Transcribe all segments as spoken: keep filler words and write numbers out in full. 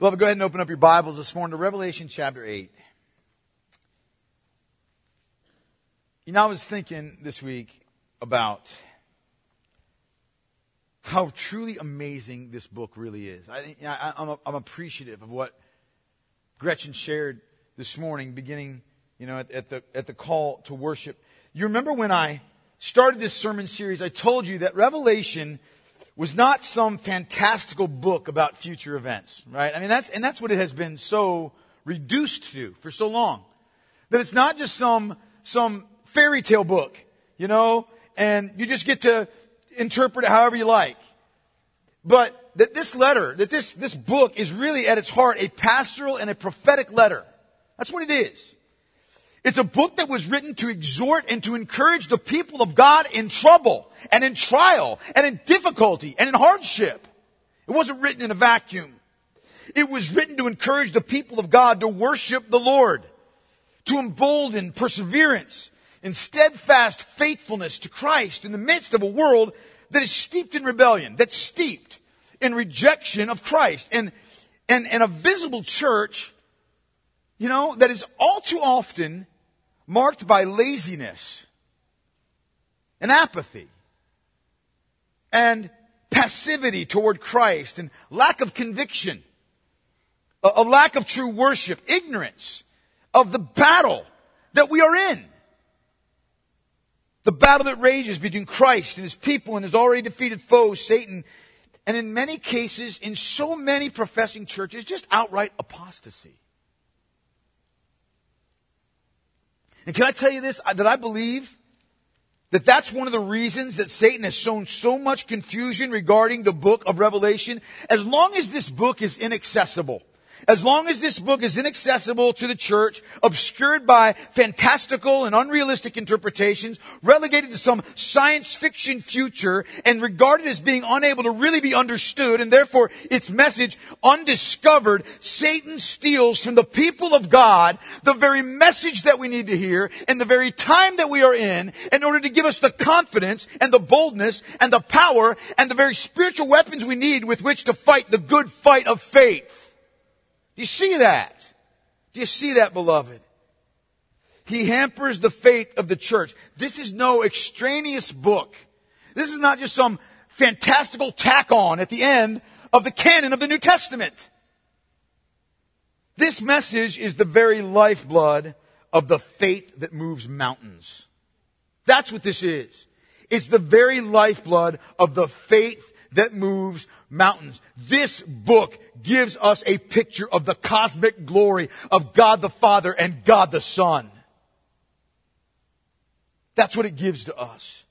Beloved, go ahead and open up your Bibles this morning to Revelation chapter eight. You know, I was thinking this week about how truly amazing this book really is. I think, I, I'm, I'm appreciative of what Gretchen shared this morning, beginning, you know, at, at the at the call to worship. You remember when I started this sermon series, I told you that Revelation was not some fantastical book about future events, right? I mean, that's, and that's what it has been so reduced to for so long. That it's not just some, some fairy tale book, you know, and you just get to interpret it however you like. But that this letter, that this, this book is really at its heart a pastoral and a prophetic letter. That's what it is. It's a book that was written to exhort and to encourage the people of God in trouble and in trial and in difficulty and in hardship. It wasn't written in a vacuum. It was written to encourage the people of God to worship the Lord, to embolden perseverance and steadfast faithfulness to Christ in the midst of a world that is steeped in rebellion, that's steeped in rejection of Christ, and, and, and a visible church, you know, that is all too often marked by laziness and apathy and passivity toward Christ and lack of conviction, a, a lack of true worship, ignorance of the battle that we are in. The battle that rages between Christ and His people and His already defeated foe, Satan, and in many cases, in so many professing churches, just outright apostasy. And can I tell you this, that I believe that that's one of the reasons that Satan has sown so much confusion regarding the book of Revelation. As long as this book is inaccessible, as long as this book is inaccessible to the church, obscured by fantastical and unrealistic interpretations, relegated to some science fiction future, and regarded as being unable to really be understood, and therefore its message undiscovered, Satan steals from the people of God the very message that we need to hear, and the very time that we are in, in order to give us the confidence and the boldness and the power and the very spiritual weapons we need with which to fight the good fight of faith. Do you see that? Do you see that, beloved? He hampers the faith of the church. This is no extraneous book. This is not just some fantastical tack on at the end of the canon of the New Testament. This message is the very lifeblood of the faith that moves mountains. That's what this is. It's the very lifeblood of the faith that moves mountains. This book gives us a picture of the cosmic glory of God the Father and God the Son. That's what it gives to us.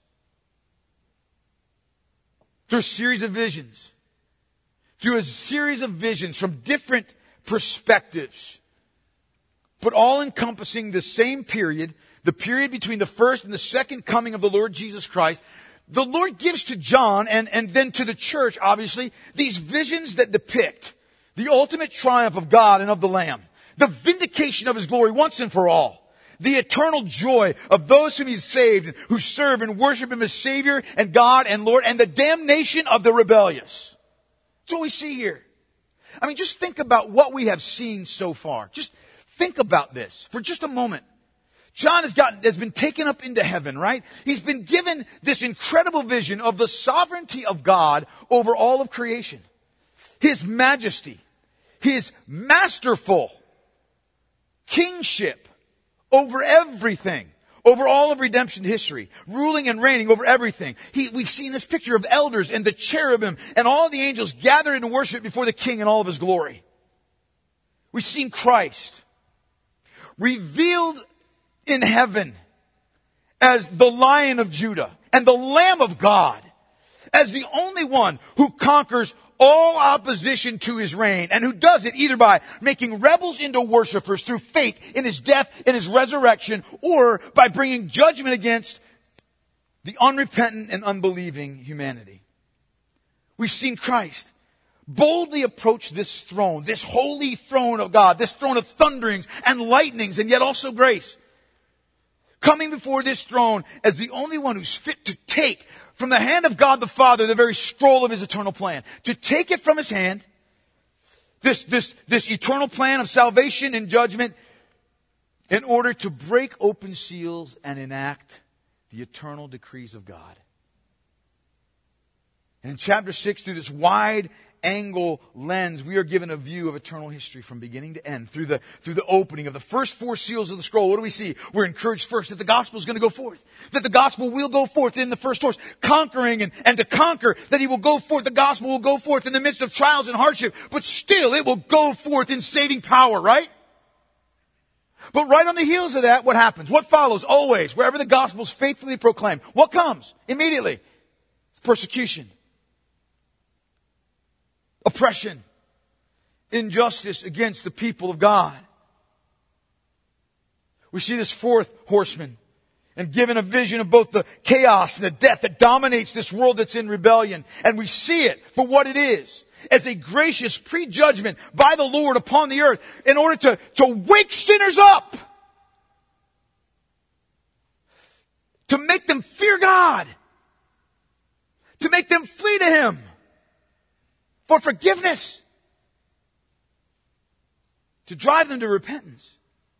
Through a series of visions, through a series of visions from different perspectives, but all encompassing the same period, the period between the first and the second coming of the Lord Jesus Christ. The Lord gives to John and, and then to the church, obviously, these visions that depict the ultimate triumph of God and of the Lamb. The vindication of His glory once and for all. The eternal joy of those whom He's saved, who serve and worship Him as Savior and God and Lord, and the damnation of the rebellious. That's what we see here. I mean, just think about what we have seen so far. Just think about this for just a moment. John has gotten, has been taken up into heaven, right? He's been given this incredible vision of the sovereignty of God over all of creation. His majesty, His masterful kingship over everything, over all of redemption history, ruling and reigning over everything. He, we've seen this picture of elders and the cherubim and all the angels gathered in worship before the King in all of His glory. We've seen Christ revealed in heaven as the Lion of Judah and the Lamb of God, as the only one who conquers all opposition to His reign, and who does it either by making rebels into worshipers through faith in His death and His resurrection, or by bringing judgment against the unrepentant and unbelieving humanity. We've seen Christ boldly approach this throne, this holy throne of God, this throne of thunderings and lightnings, and yet also grace. Coming before this throne as the only one who's fit to take from the hand of God the Father the very scroll of His eternal plan. To take it from His hand, this, this, this eternal plan of salvation and judgment in order to break open seals and enact the eternal decrees of God. And in chapter six, through this wide angle lens, we are given a view of eternal history from beginning to end through the, through the opening of the first four seals of the scroll. What do we see? We're encouraged first that the gospel is going to go forth. That the gospel will go forth in the first horse, conquering and, and to conquer, that he will go forth. The gospel will go forth in the midst of trials and hardship, but still it will go forth in saving power, right? But right on the heels of that, what happens? What follows? Always, wherever the gospel is faithfully proclaimed, what comes? Immediately. It's persecution. Oppression, injustice against the people of God. We see this fourth horseman and given a vision of both the chaos and the death that dominates this world that's in rebellion. And we see it for what it is, as a gracious prejudgment by the Lord upon the earth in order to, to wake sinners up, to make them fear God, to make them flee to Him for forgiveness, to drive them to repentance.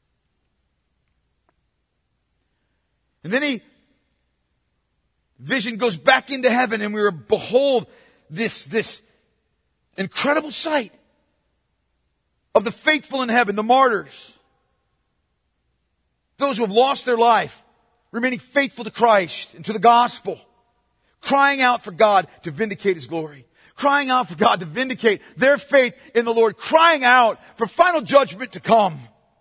And then he, vision goes back into heaven, and we behold this, this incredible sight of the faithful in heaven, the martyrs, those who have lost their life, remaining faithful to Christ and to the gospel, crying out for God to vindicate His glory. Crying out for God to vindicate their faith in the Lord. Crying out for final judgment to come.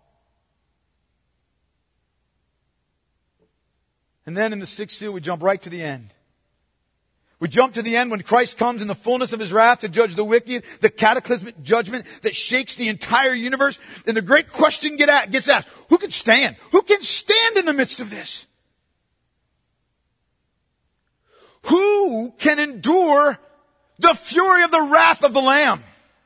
And then in the sixth seal, we jump right to the end. We jump to the end when Christ comes in the fullness of His wrath to judge the wicked, the cataclysmic judgment that shakes the entire universe. And the great question gets asked, who can stand? Who can stand in the midst of this? Who can endure the fury of the wrath of the Lamb?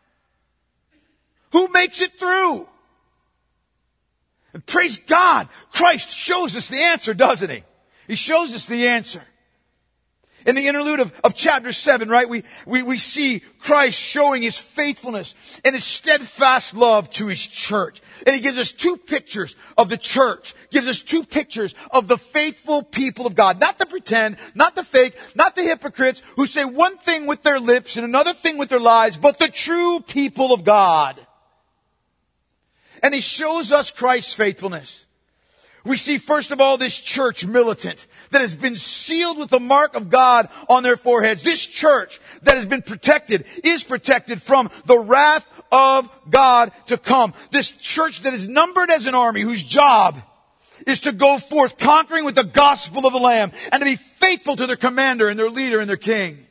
Who makes it through? And praise God, Christ shows us the answer, doesn't He? He shows us the answer. In the interlude of, of chapter seven, right, we, we, we see Christ showing His faithfulness and His steadfast love to His church. And He gives us two pictures of the church. Gives us two pictures of the faithful people of God. Not the pretend, not the fake, not the hypocrites who say one thing with their lips and another thing with their lives, but the true people of God. And He shows us Christ's faithfulness. We see, first of all, this church militant that has been sealed with the mark of God on their foreheads. This church that has been protected, is protected from the wrath of God to come. This church that is numbered as an army whose job is to go forth conquering with the gospel of the Lamb and to be faithful to their commander and their leader and their king.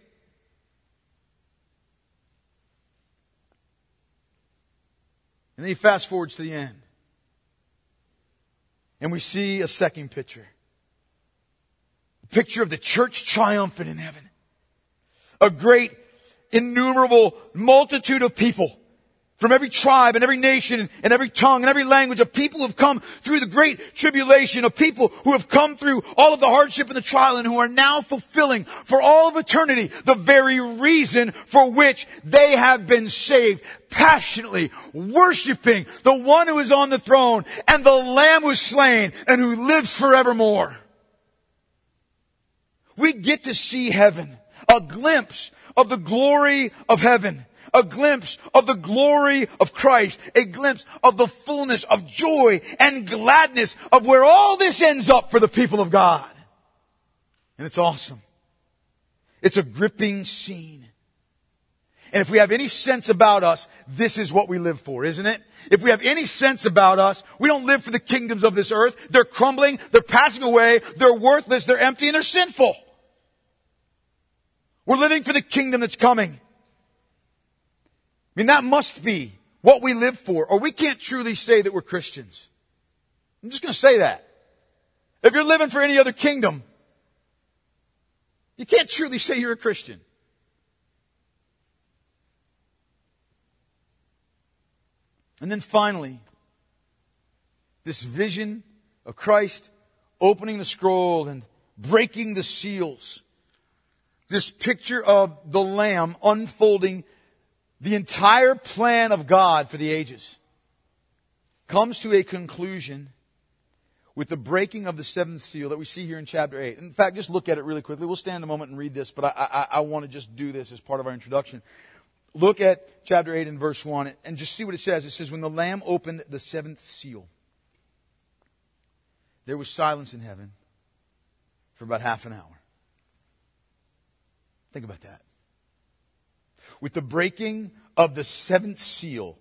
And then he fast forwards to the end. And we see a second picture. A picture of the church triumphant in heaven. A great, innumerable multitude of people from every tribe and every nation and every tongue and every language, of people who have come through the great tribulation, of people who have come through all of the hardship and the trial and who are now fulfilling for all of eternity the very reason for which they have been saved. Passionately worshiping the one who is on the throne and the Lamb who is slain and who lives forevermore. We get to see heaven, a glimpse of the glory of heaven. A glimpse of the glory of Christ. A glimpse of the fullness of joy and gladness of where all this ends up for the people of God. And it's awesome. It's a gripping scene. And if we have any sense about us, this is what we live for, isn't it? If we have any sense about us, we don't live for the kingdoms of this earth. They're crumbling, they're passing away, they're worthless, they're empty, and they're sinful. We're living for the kingdom that's coming. I mean, that must be what we live for, or we can't truly say that we're Christians. I'm just going to say that. If you're living for any other kingdom, you can't truly say you're a Christian. And then finally, this vision of Christ opening the scroll and breaking the seals. This picture of the Lamb unfolding the entire plan of God for the ages comes to a conclusion with the breaking of the seventh seal that we see here in chapter eight. In fact, just look at it really quickly. We'll stand a moment and read this, but I, I, I want to just do this as part of our introduction. Look at chapter eight and verse one and just see what it says. It says, when the Lamb opened the seventh seal, there was silence in heaven for about half an hour. Think about that. With the breaking of the seventh seal,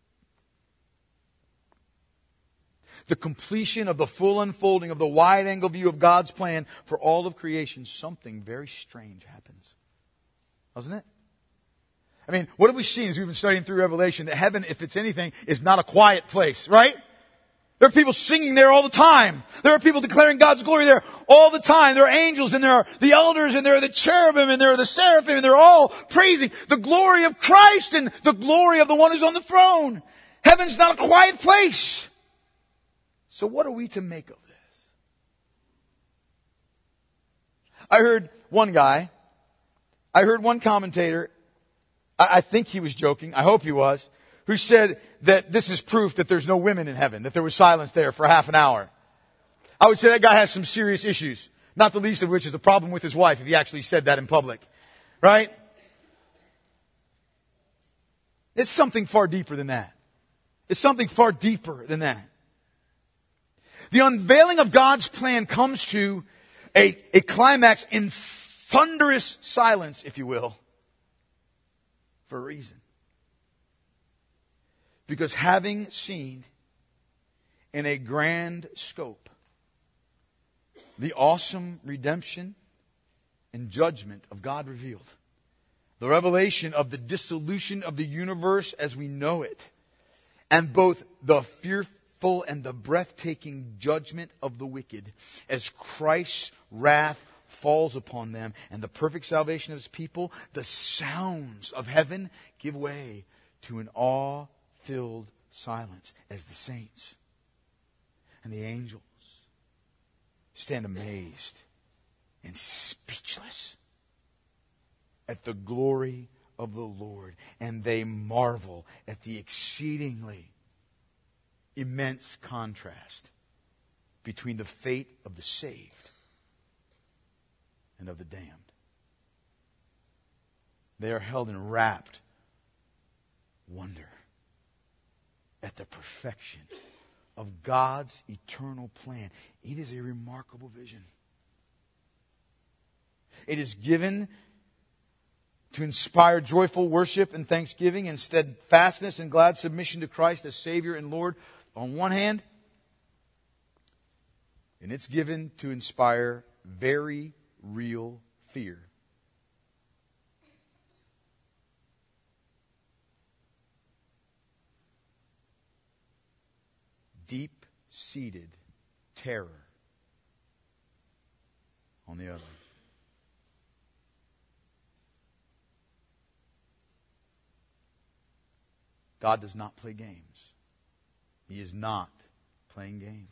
the completion of the full unfolding of the wide-angle view of God's plan for all of creation, something very strange happens. Doesn't it? I mean, what have we seen as we've been studying through Revelation? That heaven, if it's anything, is not a quiet place, right? There are people singing there all the time. There are people declaring God's glory there all the time. There are angels and there are the elders and there are the cherubim and there are the seraphim and they're all praising the glory of Christ and the glory of the one who's on the throne. Heaven's not a quiet place. So what are we to make of this? I heard one guy, I heard one commentator, I, I think he was joking, I hope he was, who said that this is proof that there's no women in heaven, that there was silence there for half an hour. I would say that guy has some serious issues, not the least of which is a problem with his wife if he actually said that in public. Right? It's something far deeper than that. It's something far deeper than that. The unveiling of God's plan comes to a, a climax in thunderous silence, if you will, for a reason. Because having seen in a grand scope the awesome redemption and judgment of God revealed, the revelation of the dissolution of the universe as we know it, and both the fearful and the breathtaking judgment of the wicked as Christ's wrath falls upon them and the perfect salvation of His people, the sounds of heaven give way to an awe-filled silence as the saints and the angels stand amazed and speechless at the glory of the Lord, and they marvel at the exceedingly immense contrast between the fate of the saved and of the damned. They are held in rapt wonder at the perfection of God's eternal plan. It is a remarkable vision. It is given to inspire joyful worship and thanksgiving and steadfastness and glad submission to Christ as Savior and Lord on one hand. And it's given to inspire very real fear. Deep-seated terror on the other. God does not play games. He is not playing games.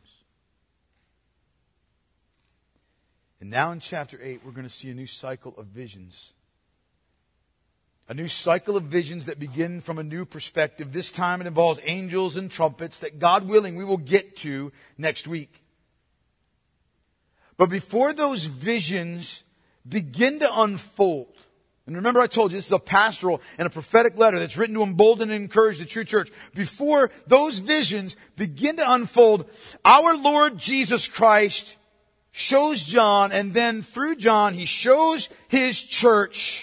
And now in chapter eight, we're going to see a new cycle of visions. A new cycle of visions that begin from a new perspective. This time it involves angels and trumpets that, God willing, we will get to next week. But before those visions begin to unfold, and remember I told you this is a pastoral and a prophetic letter that's written to embolden and encourage the true church. Before those visions begin to unfold, our Lord Jesus Christ shows John, and then through John He shows His church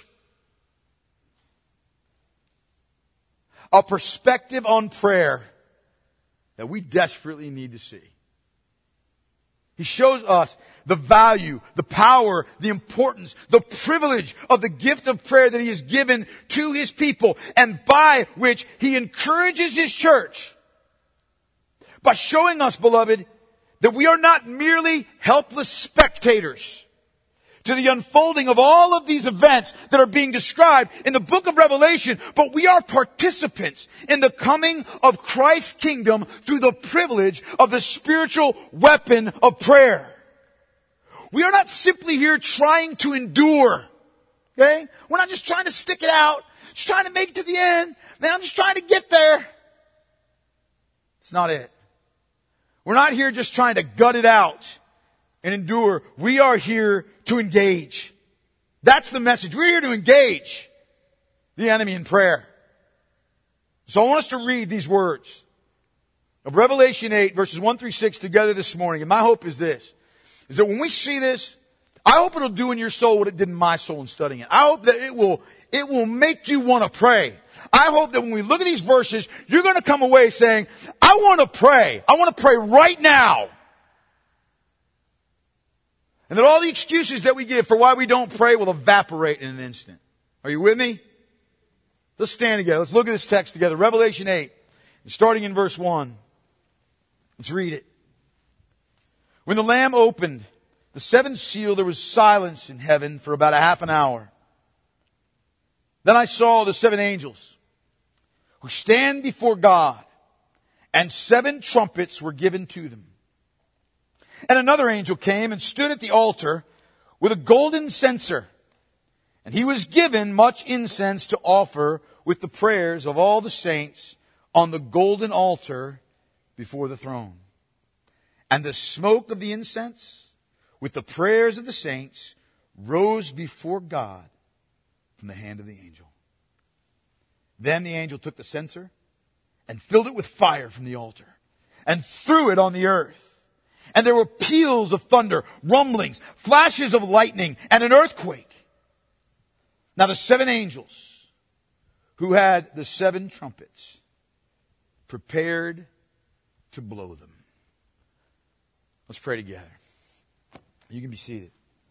a perspective on prayer that we desperately need to see. He shows us the value, the power, the importance, the privilege of the gift of prayer that He has given to His people, and by which He encourages His church by showing us, beloved, that we are not merely helpless spectators to the unfolding of all of these events that are being described in the book of Revelation, but we are participants in the coming of Christ's kingdom through the privilege of the spiritual weapon of prayer. We are not simply here trying to endure. Okay? We're not just trying to stick it out, just trying to make it to the end. Man, I'm just trying to get there. It's not it. We're not here just trying to gut it out and endure. We are here to engage. That's the message. We're here to engage the enemy in prayer. So I want us to read these words of Revelation eight, verses one through six together this morning. And my hope is this, is that when we see this, I hope it'll do in your soul what it did in my soul in studying it. I hope that it will, it will make you want to pray. I hope that when we look at these verses, you're going to come away saying, I want to pray. I want to pray right now. And that all the excuses that we give for why we don't pray will evaporate in an instant. Are you with me? Let's stand together. Let's look at this text together. Revelation eight, starting in verse one. Let's read it. When the Lamb opened the seventh seal, there was silence in heaven for about a half an hour. Then I saw the seven angels who stand before God, and seven trumpets were given to them. And another angel came and stood at the altar with a golden censer, and he was given much incense to offer with the prayers of all the saints on the golden altar before the throne. And the smoke of the incense with the prayers of the saints rose before God from the hand of the angel. Then the angel took the censer and filled it with fire from the altar and threw it on the earth. And there were peals of thunder, rumblings, flashes of lightning, and an earthquake. Now the seven angels who had the seven trumpets prepared to blow them. Let's pray together. You can be seated.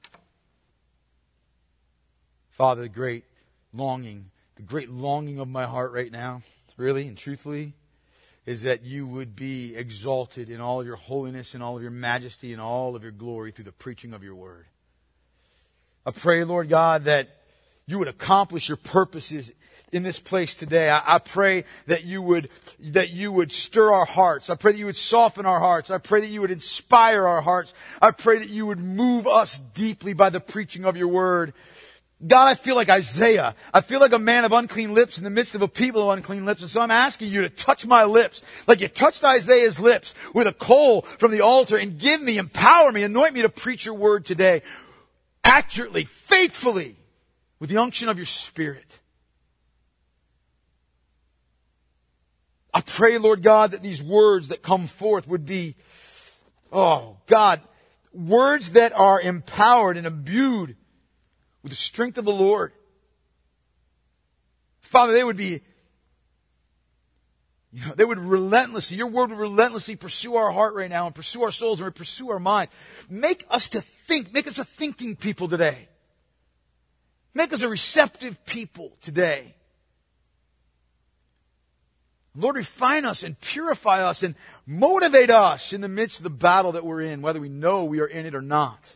Father, the great longing, the great longing of my heart right now, really and truthfully, is that you would be exalted in all of your holiness and all of your majesty and all of your glory through the preaching of your word. I pray, Lord God, that you would accomplish your purposes in this place today. I, I pray that you would, that you would stir our hearts. I pray that you would soften our hearts. I pray that you would inspire our hearts. I pray that you would move us deeply by the preaching of your word. God, I feel like Isaiah. I feel like a man of unclean lips in the midst of a people of unclean lips. And so I'm asking you to touch my lips like you touched Isaiah's lips with a coal from the altar, and give me, empower me, anoint me to preach your word today accurately, faithfully, with the unction of your Spirit. I pray, Lord God, that these words that come forth would be, oh God, words that are empowered and imbued with the strength of the Lord. Father, they would be, you know, they would relentlessly, your word would relentlessly pursue our heart right now and pursue our souls and pursue our mind. Make us to think, make us a thinking people today. Make us a receptive people today. Lord, refine us and purify us and motivate us in the midst of the battle that we're in, whether we know we are in it or not.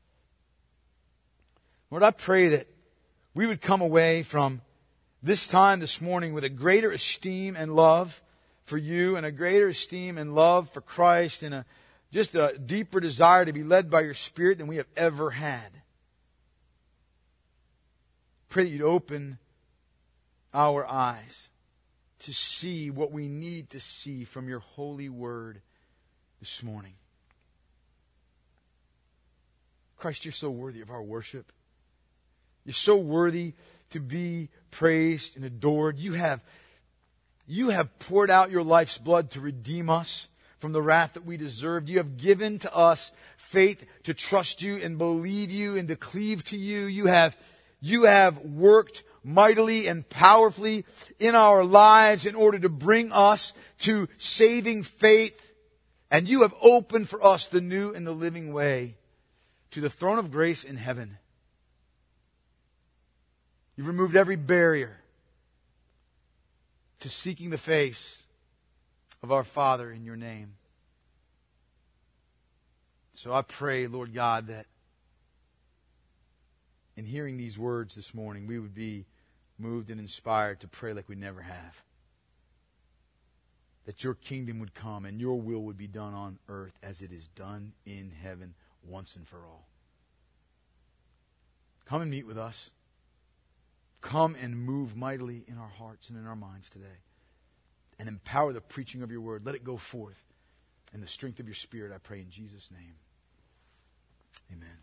Lord, I pray that we would come away from this time this morning with a greater esteem and love for you, and a greater esteem and love for Christ, and a, just a deeper desire to be led by your Spirit than we have ever had. Pray that you'd open our eyes to see what we need to see from your holy word this morning. Christ, you're so worthy of our worship. You're so worthy to be praised and adored. You have, you have poured out your life's blood to redeem us from the wrath that we deserved. You have given to us faith to trust you and believe you and to cleave to you. You have, you have worked mightily and powerfully in our lives in order to bring us to saving faith. And you have opened for us the new and the living way to the throne of grace in heaven. You've removed every barrier to seeking the face of our Father in your name. So I pray, Lord God, that in hearing these words this morning, we would be moved and inspired to pray like we never have. That your kingdom would come and your will would be done on earth as it is done in heaven once and for all. Come and meet with us. come and move mightily in our hearts and in our minds today. And empower the preaching of your word. Let it go forth in the strength of your Spirit, I pray in Jesus' name. Amen.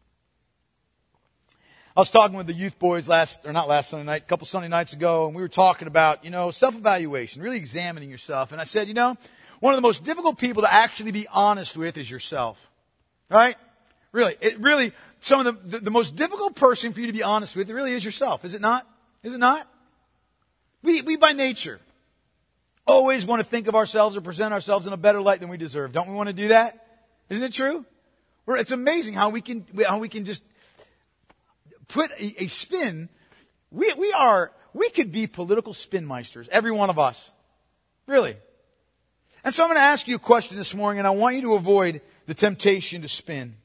I was talking with the youth boys last, or not last Sunday night, a couple Sunday nights ago, and we were talking about, you know, self-evaluation, really examining yourself. And I said, you know, one of the most difficult people to actually be honest with is yourself. Right? Really, it really, some of the, the, the most difficult person for you to be honest with, it really is yourself. Is it not? Is it not? We, we by nature always want to think of ourselves or present ourselves in a better light than we deserve. Don't we want to do that? Isn't it true? We're, it's amazing how we can, how we can just put a, a spin. We, we are, we could be political spinmeisters, every one of us. Really. And so I'm going to ask you a question this morning, and I want you to avoid the temptation to spin.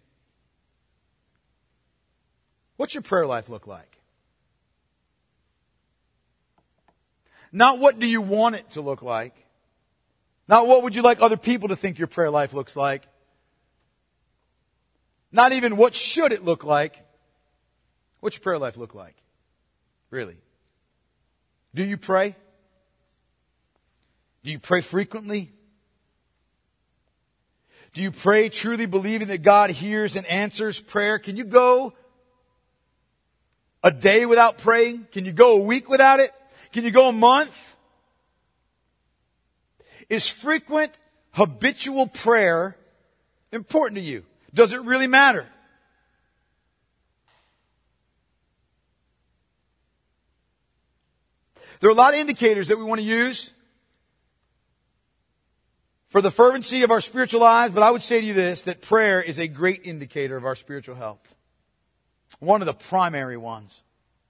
What's your prayer life look like? Not what do you want it to look like. Not what would you like other people to think your prayer life looks like. Not even what should it look like. What's your prayer life look like? Really? Do you pray? Do you pray frequently? Do you pray truly believing that God hears and answers prayer? Can you go a day without praying? Can you go a week without it? Can you go a month? Is frequent, habitual prayer important to you? Does it really matter? There are a lot of indicators that we want to use for the fervency of our spiritual lives, but I would say to you this, that prayer is a great indicator of our spiritual health. One of the primary ones.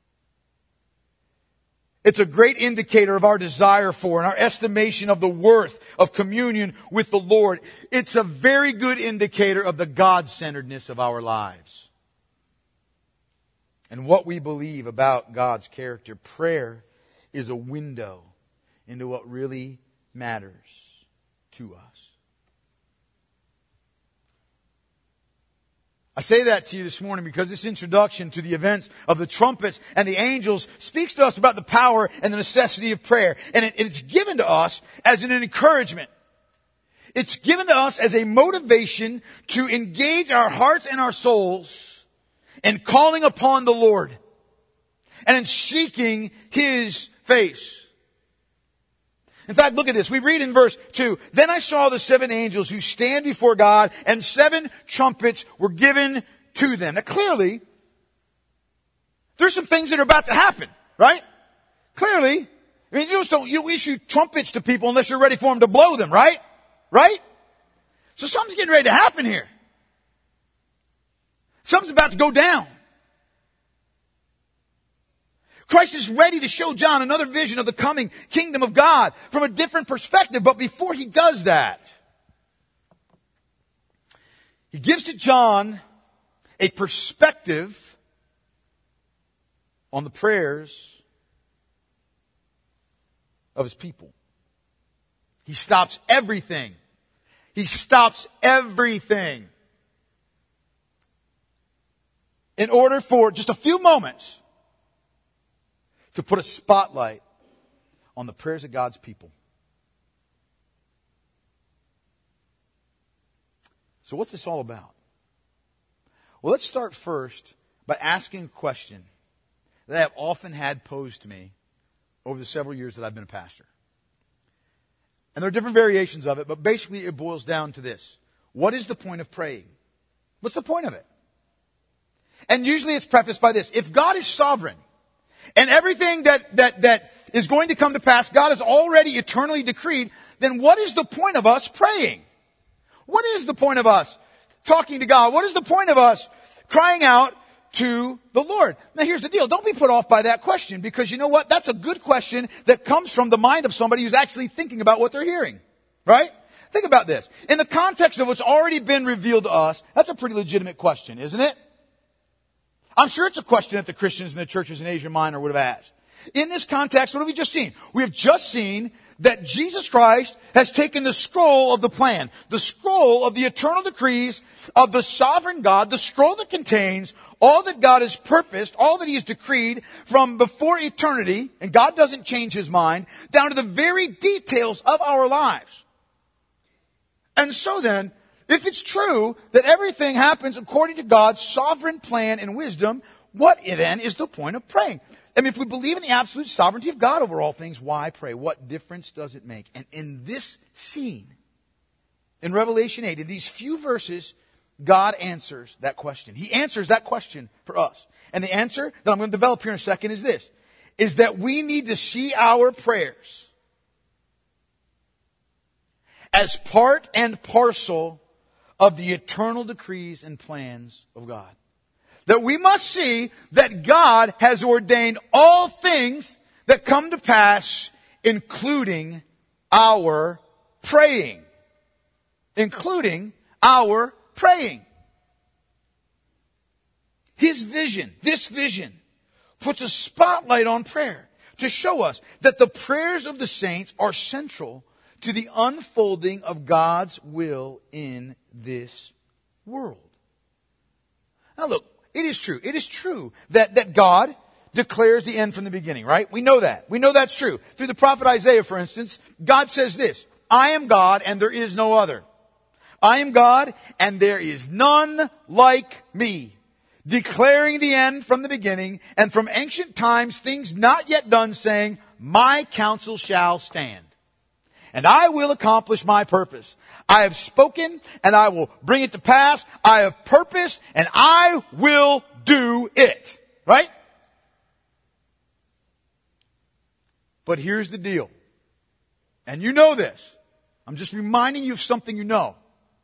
It's a great indicator of our desire for and our estimation of the worth of communion with the Lord. It's a very good indicator of the God-centeredness of our lives and what we believe about God's character. Prayer is a window into what really matters to us. I say that to you this morning because this introduction to the events of the trumpets and the angels speaks to us about the power and the necessity of prayer. And it, it's given to us as an encouragement. It's given to us as a motivation to engage our hearts and our souls in calling upon the Lord and in seeking His face. In fact, look at this. We read in verse two, "Then I saw the seven angels who stand before God, and seven trumpets were given to them." Now clearly, there's some things that are about to happen, right? Clearly, I mean, you just don't, you issue trumpets to people unless you're ready for them to blow them, right? Right? So something's getting ready to happen here. Something's about to go down. Christ is ready to show John another vision of the coming kingdom of God from a different perspective. But before he does that, he gives to John a perspective on the prayers of his people. He stops everything. He stops everything in order for just a few moments to put a spotlight on the prayers of God's people. So what's this all about? Well, let's start first by asking a question that I have often had posed to me over the several years that I've been a pastor. And there are different variations of it, but basically it boils down to this. What is the point of praying? What's the point of it? And usually it's prefaced by this. If God is sovereign, and everything that, that, that is going to come to pass, God has already eternally decreed, then what is the point of us praying? What is the point of us talking to God? What is the point of us crying out to the Lord? Now here's the deal. Don't be put off by that question, because you know what? That's a good question that comes from the mind of somebody who's actually thinking about what they're hearing. Right? Think about this. In the context of what's already been revealed to us, that's a pretty legitimate question, isn't it? I'm sure it's a question that the Christians in the churches in Asia Minor would have asked. In this context, what have we just seen? We have just seen that Jesus Christ has taken the scroll of the plan, the scroll of the eternal decrees of the sovereign God, the scroll that contains all that God has purposed, all that He has decreed from before eternity, and God doesn't change His mind, down to the very details of our lives. And so then, if it's true that everything happens according to God's sovereign plan and wisdom, what then is the point of praying? I mean, if we believe in the absolute sovereignty of God over all things, why pray? What difference does it make? And in this scene, in Revelation eight, in these few verses, God answers that question. He answers that question for us. And the answer that I'm going to develop here in a second is this, is that we need to see our prayers as part and parcel of the eternal decrees and plans of God. That we must see that God has ordained all things that come to pass, including our praying. Including our praying. His vision, this vision, puts a spotlight on prayer to show us that the prayers of the saints are central to the unfolding of God's will in this world. Now look, it is true. It is true that, that God declares the end from the beginning, right? We know that. We know that's true. Through the prophet Isaiah, for instance, God says this, I am God and there is no other. I am God and there is none like me, declaring the end from the beginning and from ancient times things not yet done, saying, my counsel shall stand and I will accomplish my purpose. I have spoken and I will bring it to pass. I have purposed and I will do it. Right? But here's the deal. And you know this. I'm just reminding you of something you know.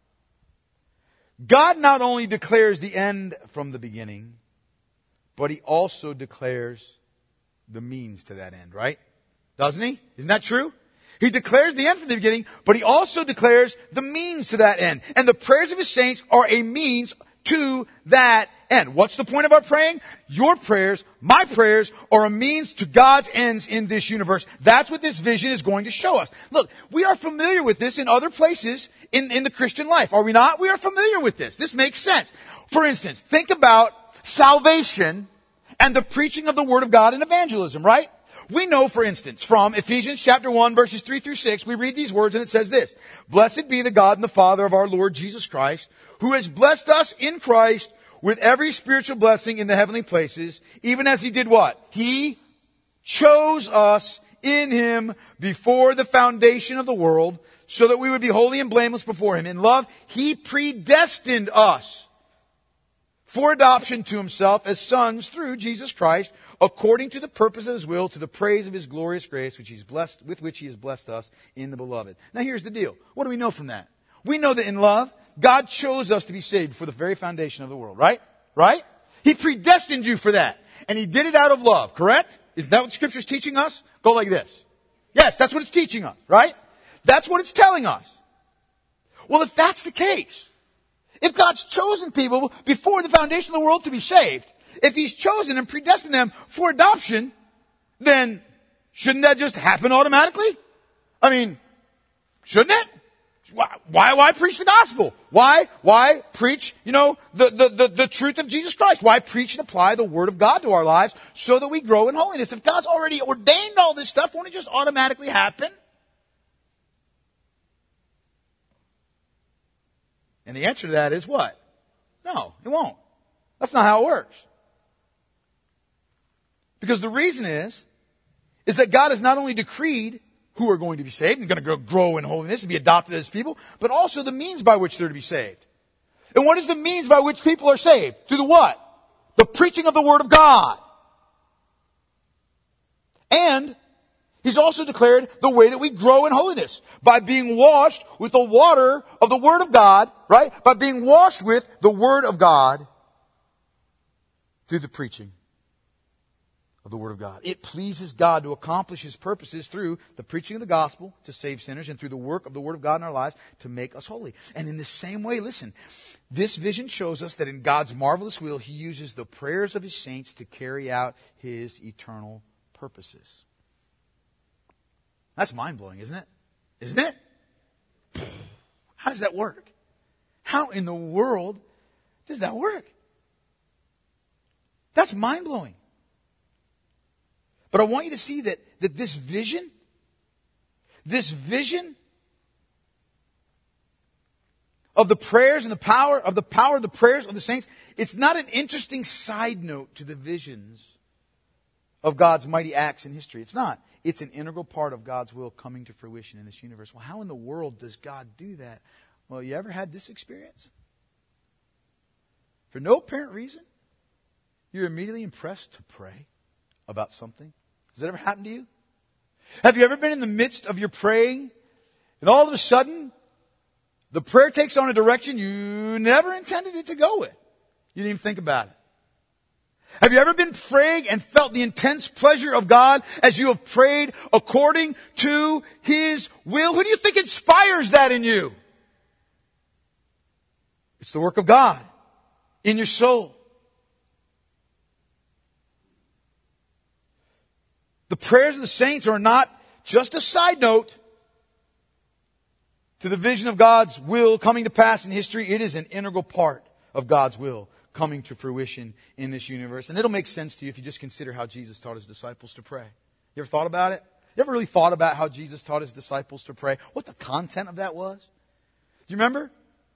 God not only declares the end from the beginning, but He also declares the means to that end, right? Doesn't He? Isn't that true? He declares the end from the beginning, but He also declares the means to that end. And the prayers of His saints are a means to that end. What's the point of our praying? Your prayers, my prayers, are a means to God's ends in this universe. That's what this vision is going to show us. Look, we are familiar with this in other places in, in the Christian life, are we not? We are familiar with this. This makes sense. For instance, think about salvation and the preaching of the Word of God in evangelism, right? We know, for instance, from Ephesians chapter one, verses three through six, we read these words and it says this, blessed be the God and the Father of our Lord Jesus Christ, who has blessed us in Christ with every spiritual blessing in the heavenly places, even as He did what? He chose us in Him before the foundation of the world, so that we would be holy and blameless before Him. In love, He predestined us for adoption to Himself as sons through Jesus Christ, according to the purpose of His will, to the praise of His glorious grace, which He's blessed, with which He has blessed us in the Beloved. Now here's the deal. What do we know from that? We know that in love, God chose us to be saved for the very foundation of the world, right? Right? He predestined you for that. And He did it out of love, correct? Is that what Scripture's teaching us? Go like this. Yes, that's what it's teaching us, right? That's what it's telling us. Well, if that's the case, if God's chosen people before the foundation of the world to be saved, if He's chosen and predestined them for adoption, then shouldn't that just happen automatically? I mean, shouldn't it? Why, why, why preach the gospel? Why, why preach, you know, the, the, the, the truth of Jesus Christ? Why preach and apply the Word of God to our lives so that we grow in holiness? If God's already ordained all this stuff, won't it just automatically happen? And the answer to that is what? No, it won't. That's not how it works. Because the reason is, is that God has not only decreed who are going to be saved and going to grow in holiness and be adopted as people, but also the means by which they're to be saved. And what is the means by which people are saved? Through the what? The preaching of the Word of God. And He's also declared the way that we grow in holiness. By being washed with the water of the Word of God, right? By being washed with the Word of God through the preaching of the Word of God. It pleases God to accomplish His purposes through the preaching of the gospel to save sinners and through the work of the Word of God in our lives to make us holy. And in the same way, listen, this vision shows us that in God's marvelous will, He uses the prayers of His saints to carry out His eternal purposes. That's mind-blowing, isn't it? Isn't it? How does that work? How in the world does that work? That's mind-blowing. But I want you to see that, that this vision, this vision of the prayers and the power of the power of the prayers of the saints, it's not an interesting side note to the visions of God's mighty acts in history. It's not. It's an integral part of God's will coming to fruition in this universe. Well, how in the world does God do that? Well, you ever had this experience? For no apparent reason, you're immediately impressed to pray about something. Has that ever happened to you? Have you ever been in the midst of your praying and all of a sudden the prayer takes on a direction you never intended it to go with? You didn't even think about it. Have you ever been praying and felt the intense pleasure of God as you have prayed according to His will? Who do you think inspires that in you? It's the work of God in your soul. The prayers of the saints are not just a side note to the vision of God's will coming to pass in history. It is an integral part of God's will coming to fruition in this universe. And it'll make sense to you if you just consider how Jesus taught His disciples to pray. You ever thought about it? You ever really thought about how Jesus taught His disciples to pray? What the content of that was? Do you remember?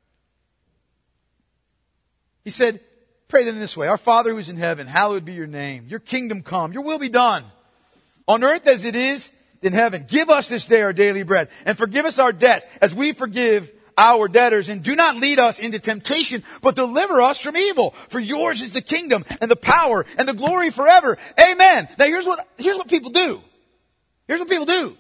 He said, pray then in this way. Our Father who is in heaven, hallowed be your name. Your kingdom come. Your will be done on earth as it is in heaven. Give us this day our daily bread, and forgive us our debts as we forgive our debtors. And do not lead us into temptation, but deliver us from evil. For yours is the kingdom and the power and the glory forever. Amen. Now here's what, here's what people do. Here's what people do.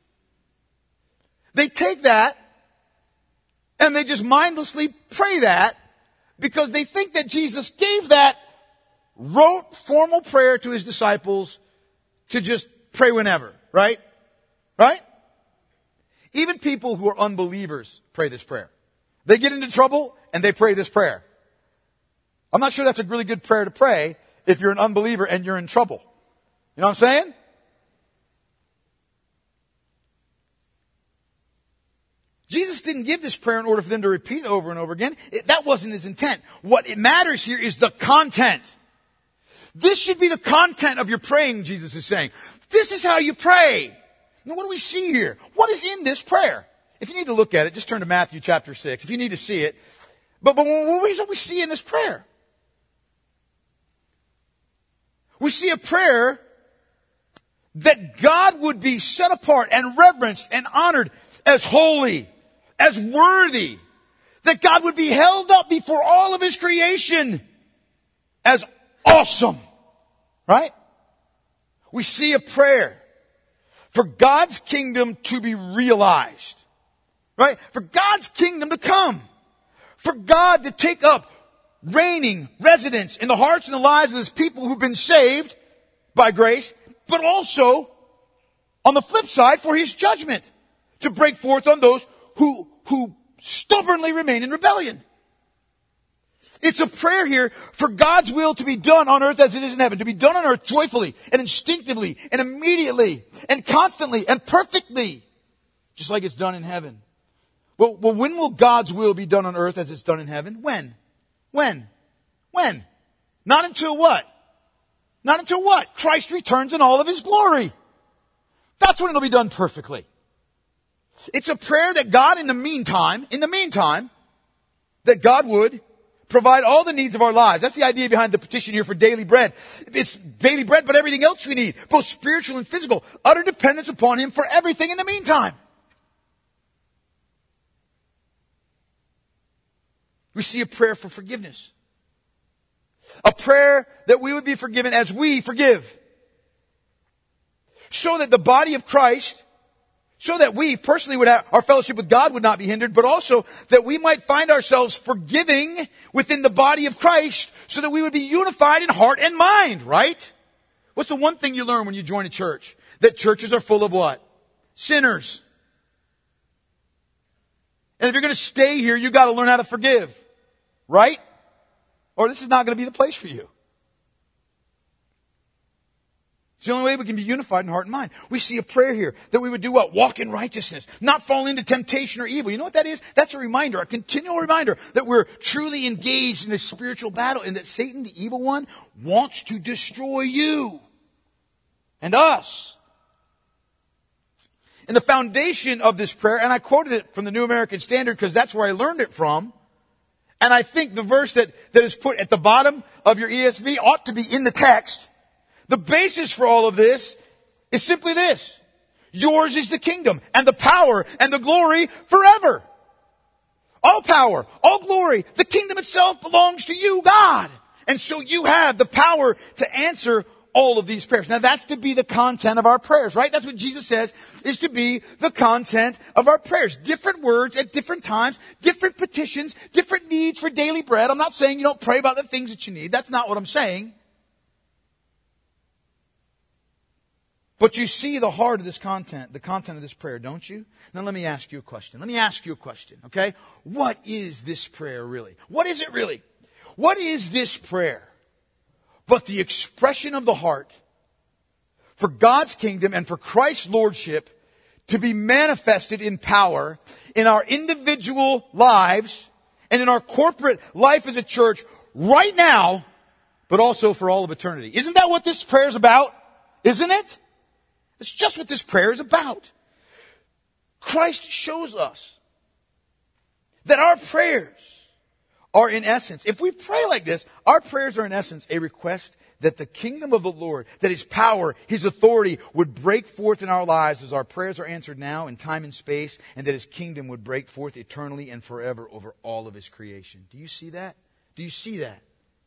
They take that and they just mindlessly pray that because they think that Jesus gave that rote formal prayer to His disciples to just pray whenever, right? Right? Even people who are unbelievers pray this prayer. They get into trouble and they pray this prayer. I'm not sure that's a really good prayer to pray if you're an unbeliever and you're in trouble. You know what I'm saying? Jesus didn't give this prayer in order for them to repeat it over and over again. It, that wasn't His intent. What it matters here is the content. This should be the content of your praying, Jesus is saying. This is how you pray. Now, what do we see here? What is in this prayer? If you need to look at it, just turn to Matthew chapter six. If you need to see it. But, but what is what we see in this prayer? We see a prayer that God would be set apart and reverenced and honored as holy, as worthy. That God would be held up before all of His creation as awesome. Right? We see a prayer for God's kingdom to be realized. Right? For God's kingdom to come. For God to take up reigning residence in the hearts and the lives of His people who've been saved by grace, but also, on the flip side, for His judgment to break forth on those who, who stubbornly remain in rebellion. It's a prayer here for God's will to be done on earth as it is in heaven. To be done on earth joyfully and instinctively and immediately and constantly and perfectly. Just like it's done in heaven. Well, well, when will God's will be done on earth as it's done in heaven? When? When? When? Not until what? Not until what? Christ returns in all of His glory. That's when it'll be done perfectly. It's a prayer that God in the meantime, in the meantime, that God would provide all the needs of our lives. That's the idea behind the petition here for daily bread. It's daily bread, but everything else we need, both spiritual and physical, utter dependence upon Him for everything in the meantime. We see a prayer for forgiveness. A prayer that we would be forgiven as we forgive. So that the body of Christ, so that we personally would have, our fellowship with God would not be hindered, but also that we might find ourselves forgiving within the body of Christ so that we would be unified in heart and mind, right? What's the one thing you learn when you join a church? That churches are full of what? Sinners. And if you're going to stay here, you've got to learn how to forgive. Right? Or this is not going to be the place for you. It's the only way we can be unified in heart and mind. We see a prayer here that we would do what? Walk in righteousness, not fall into temptation or evil. You know what that is? That's a reminder, a continual reminder that we're truly engaged in a spiritual battle and that Satan, the evil one, wants to destroy you and us. And the foundation of this prayer, and I quoted it from the New American Standard because that's where I learned it from. And I think the verse that, that is put at the bottom of your E S V ought to be in the text. The basis for all of this is simply this. Yours is the kingdom and the power and the glory forever. All power, all glory, the kingdom itself belongs to you, God. And so you have the power to answer all of these prayers. Now that's to be the content of our prayers, right? That's what Jesus says is to be the content of our prayers. Different words at different times, different petitions, different needs for daily bread. I'm not saying you don't pray about the things that you need. That's not what I'm saying. But you see the heart of this content, the content of this prayer, don't you? Now let me ask you a question. Let me ask you a question, okay? What is this prayer really? What is it really? What is this prayer but the expression of the heart for God's kingdom and for Christ's lordship to be manifested in power in our individual lives and in our corporate life as a church right now, but also for all of eternity? Isn't that what this prayer is about? Isn't it? It's just what this prayer is about. Christ shows us that our prayers are in essence, if we pray like this, our prayers are in essence a request that the kingdom of the Lord, that His power, His authority would break forth in our lives as our prayers are answered now in time and space, and that His kingdom would break forth eternally and forever over all of His creation. Do you see that? Do you see that?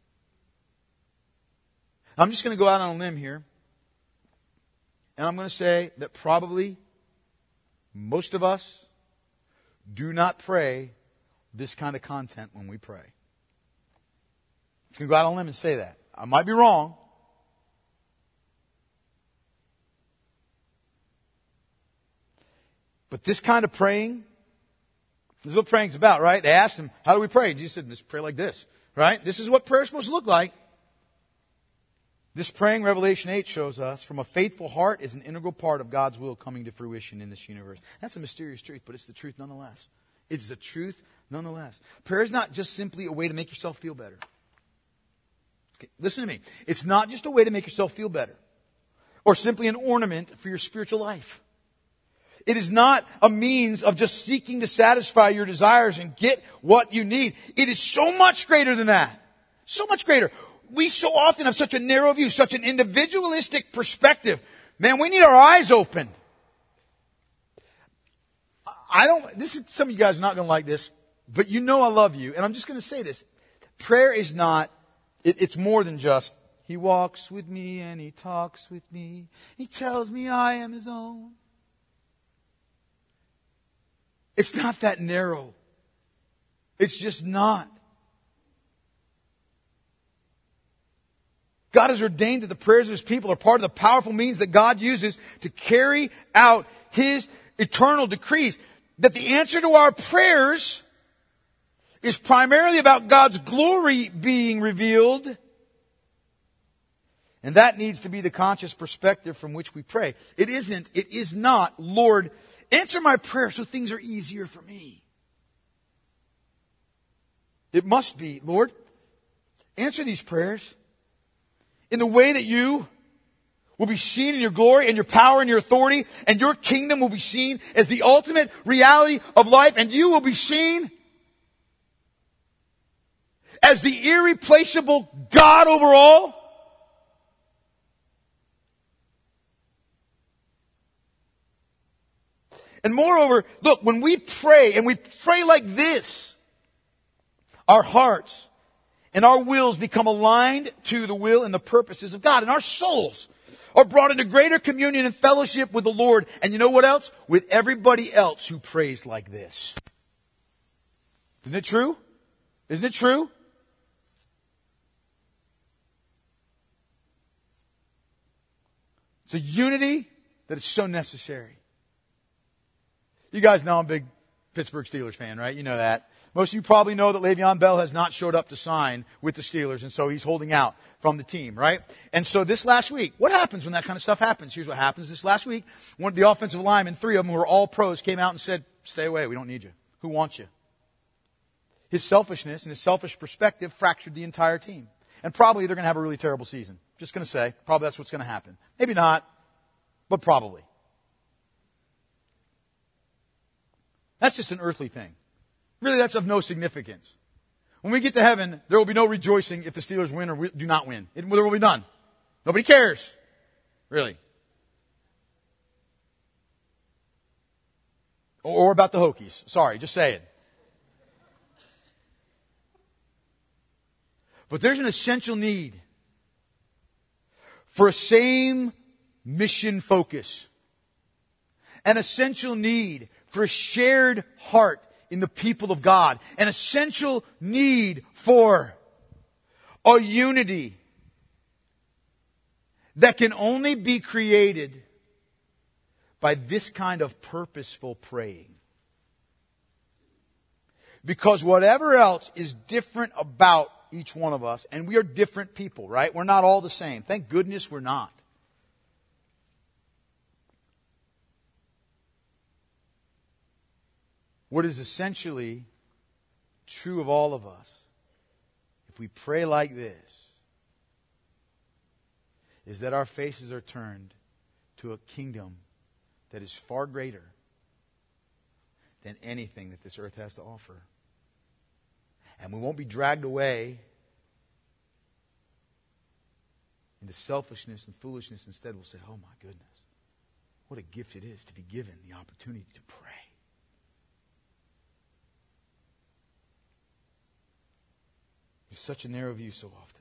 I'm just going to go out on a limb here. And I'm going to say that probably most of us do not pray this kind of content when we pray. I'm just going to go out on a limb and say that. I might be wrong. But this kind of praying, this is what praying's about, right? They asked Him, how do we pray? And Jesus said, just pray like this, right? This is what prayer is supposed to look like. This praying, Revelation eight shows us, from a faithful heart is an integral part of God's will coming to fruition in this universe. That's a mysterious truth, but it's the truth nonetheless. It's the truth nonetheless. Prayer is not just simply a way to make yourself feel better. Okay, listen to me. It's not just a way to make yourself feel better or simply an ornament for your spiritual life. It is not a means of just seeking to satisfy your desires and get what you need. It is so much greater than that. So much greater. We so often have such a narrow view, such an individualistic perspective. Man, we need our eyes opened. I don't, this is, some of you guys are not going to like this, but you know I love you, and I'm just going to say this. Prayer is not, it, it's more than just, He walks with me and He talks with me. He tells me I am His own. It's not that narrow. It's just not. God has ordained that the prayers of His people are part of the powerful means that God uses to carry out His eternal decrees. That the answer to our prayers is primarily about God's glory being revealed. And that needs to be the conscious perspective from which we pray. It isn't, it is not, Lord, answer my prayer so things are easier for me. It must be, Lord, answer these prayers in the way that you will be seen in your glory and your power and your authority, and your kingdom will be seen as the ultimate reality of life, and you will be seen as the irreplaceable God over all. And moreover, look, when we pray, and we pray like this, our hearts and our wills become aligned to the will and the purposes of God. And our souls are brought into greater communion and fellowship with the Lord. And you know what else? With everybody else who prays like this. Isn't it true? Isn't it true? It's a unity that is so necessary. You guys know I'm a big Pittsburgh Steelers fan, right? You know that. Most of you probably know that Le'Veon Bell has not showed up to sign with the Steelers, and so he's holding out from the team, right? And so this last week, what happens when that kind of stuff happens? Here's what happens. This last week, one of the offensive linemen, three of them who were all pros, came out and said, stay away, we don't need you. Who wants you? His selfishness and his selfish perspective fractured the entire team. And probably they're going to have a really terrible season. Just going to say, probably that's what's going to happen. Maybe not, but probably. That's just an earthly thing. Really, that's of no significance. When we get to heaven, there will be no rejoicing if the Steelers win or do not win. It, there will be none. Nobody cares. Really. Or, or about the Hokies. Sorry, just say it. But there's an essential need for a same mission focus. An essential need for a shared heart in the people of God. An essential need for a unity that can only be created by this kind of purposeful praying. Because whatever else is different about each one of us, and we are different people, right? We're not all the same. Thank goodness we're not. What is essentially true of all of us, if we pray like this, is that our faces are turned to a kingdom that is far greater than anything that this earth has to offer. And we won't be dragged away into selfishness and foolishness. Instead, we'll say, oh my goodness, what a gift it is to be given the opportunity to pray. There's such a narrow view so often.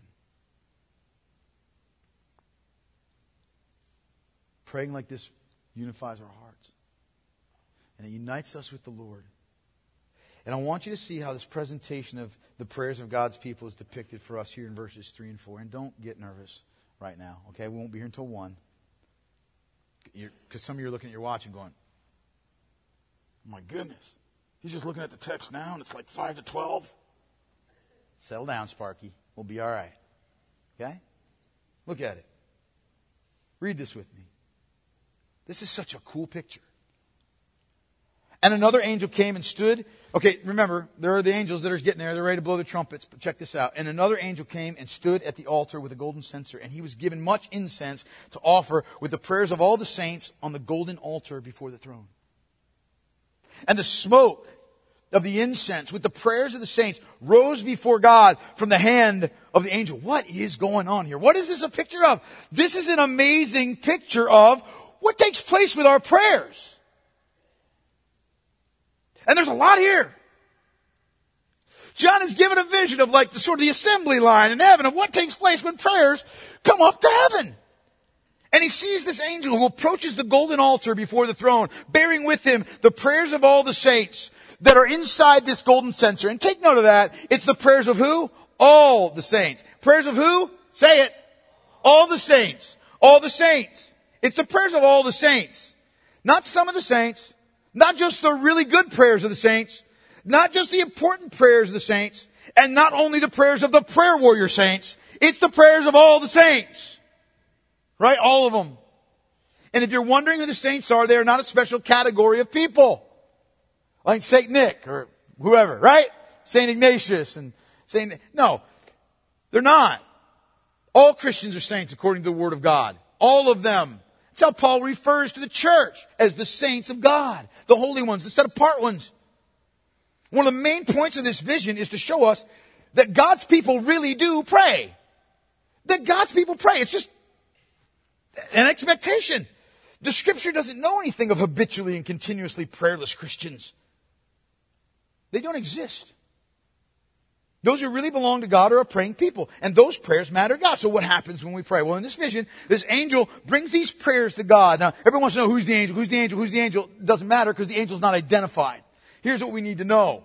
Praying like this unifies our hearts. And it unites us with the Lord. And I want you to see how this presentation of the prayers of God's people is depicted for us here in verses three and four. And don't get nervous right now, okay? We won't be here until one. Because some of you are looking at your watch and going, oh my goodness, he's just looking at the text now and it's like five to twelve. Settle down, Sparky. We'll be all right. Okay? Look at it. Read this with me. This is such a cool picture. And another angel came and stood. Okay, remember, there are the angels that are getting there. They're ready to blow the trumpets. But check this out. And another angel came and stood at the altar with a golden censer. And he was given much incense to offer with the prayers of all the saints on the golden altar before the throne. And the smoke of the incense with the prayers of the saints rose before God from the hand of the angel. What is going on here? What is this a picture of? This is an amazing picture of what takes place with our prayers. And there's a lot here. John is given a vision of like the sort of the assembly line in heaven of what takes place when prayers come up to heaven. And he sees this angel who approaches the golden altar before the throne, bearing with him the prayers of all the saints that are inside this golden censer. And take note of that. It's the prayers of who? All the saints. Prayers of who? Say it. All the saints. All the saints. It's the prayers of all the saints. Not some of the saints. Not just the really good prayers of the saints. Not just the important prayers of the saints. And not only the prayers of the prayer warrior saints. It's the prayers of all the saints. Right? All of them. And if you're wondering who the saints are, they are not a special category of people. Like Saint Nick or whoever, right? Saint Ignatius and Saint... No, they're not. All Christians are saints according to the Word of God. All of them. That's how Paul refers to the church as the saints of God. The holy ones, the set apart ones. One of the main points of this vision is to show us that God's people really do pray. That God's people pray. It's just an expectation. The Scripture doesn't know anything of habitually and continuously prayerless Christians. They don't exist. Those who really belong to God are a praying people. And those prayers matter to God. So what happens when we pray? Well, in this vision, this angel brings these prayers to God. Now, everyone wants to know who's the angel, who's the angel, who's the angel. It doesn't matter because the angel's not identified. Here's what we need to know.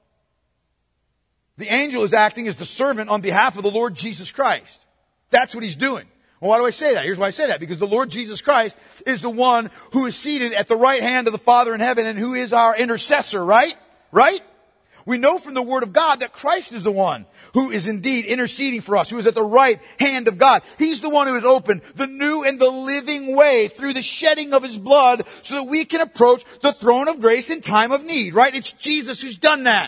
The angel is acting as the servant on behalf of the Lord Jesus Christ. That's what he's doing. Well, why do I say that? Here's why I say that. Because the Lord Jesus Christ is the one who is seated at the right hand of the Father in heaven and who is our intercessor, right? Right? We know from the Word of God that Christ is the one who is indeed interceding for us, who is at the right hand of God. He's the one who has opened the new and the living way through the shedding of His blood so that we can approach the throne of grace in time of need, right? It's Jesus who's done that.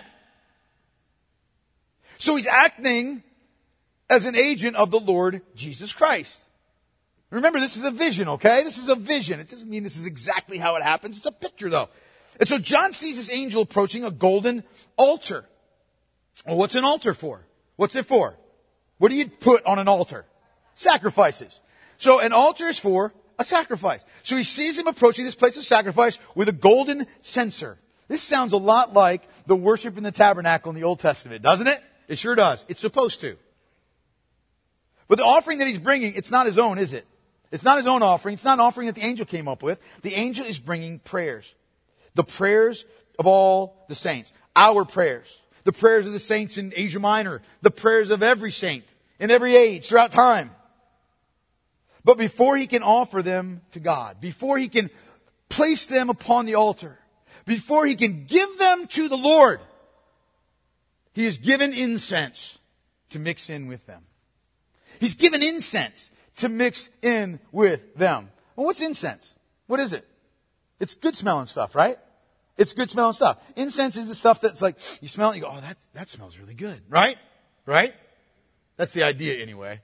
So He's acting as an agent of the Lord Jesus Christ. Remember, this is a vision, okay? This is a vision. It doesn't mean this is exactly how it happens. It's a picture, though. And so John sees this angel approaching a golden altar. Well, what's an altar for? What's it for? What do you put on an altar? Sacrifices. So an altar is for a sacrifice. So he sees him approaching this place of sacrifice with a golden censer. This sounds a lot like the worship in the tabernacle in the Old Testament, doesn't it? It sure does. It's supposed to. But the offering that he's bringing, it's not his own, is it? It's not his own offering. It's not an offering that the angel came up with. The angel is bringing prayers. The prayers of all the saints. Our prayers. The prayers of the saints in Asia Minor. The prayers of every saint in every age throughout time. But before he can offer them to God, before he can place them upon the altar, before he can give them to the Lord, he is given incense to mix in with them. He's given incense to mix in with them. Well, what's incense? What is it? It's good smelling stuff, right? It's good smelling stuff. Incense is the stuff that's like, you smell it and you go, oh, that, that smells really good. Right? Right? That's the idea anyway.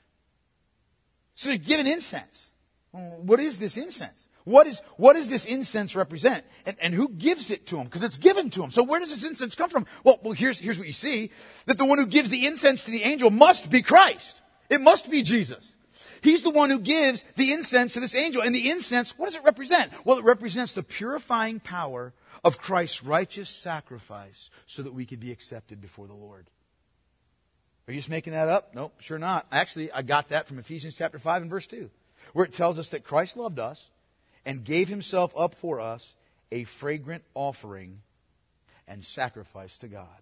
So they're given incense. Well, what is this incense? What is, what does this incense represent? And, and who gives it to them? Because it's given to them. So where does this incense come from? Well, well, here's, here's what you see. That the one who gives the incense to the angel must be Christ. It must be Jesus. He's the one who gives the incense to this angel. And the incense, what does it represent? Well, it represents the purifying power of Christ's righteous sacrifice so that we could be accepted before the Lord. Are you just making that up? Nope, sure not. Actually, I got that from Ephesians chapter five and verse two, where it tells us that Christ loved us and gave Himself up for us, a fragrant offering and sacrifice to God.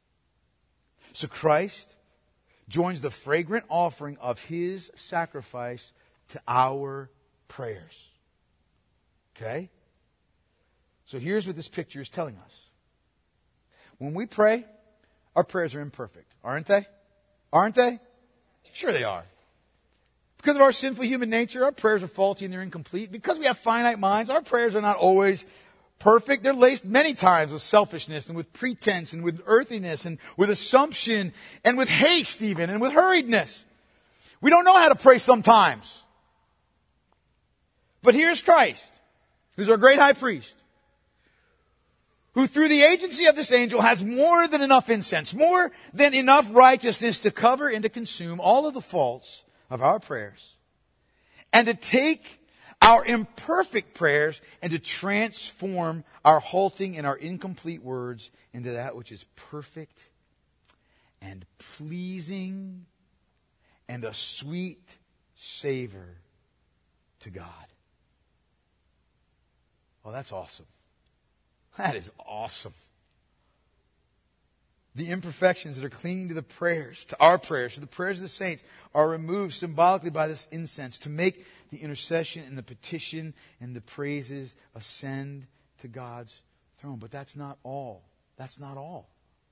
So Christ joins the fragrant offering of His sacrifice to our prayers. Okay? So here's what this picture is telling us. When we pray, our prayers are imperfect, aren't they? Aren't they? Sure they are. Because of our sinful human nature, our prayers are faulty and they're incomplete. Because we have finite minds, our prayers are not always perfect. They're laced many times with selfishness and with pretense and with earthiness and with assumption and with haste even and with hurriedness. We don't know how to pray sometimes. But here's Christ, who's our great high priest, who through the agency of this angel has more than enough incense, more than enough righteousness to cover and to consume all of the faults of our prayers, and to take our imperfect prayers and to transform our halting and our incomplete words into that which is perfect and pleasing and a sweet savor to God. Oh, that's awesome. That is awesome. The imperfections that are clinging to the prayers, to our prayers, to the prayers of the saints, are removed symbolically by this incense to make the intercession and the petition and the praises ascend to God's throne. But that's not all. That's not all.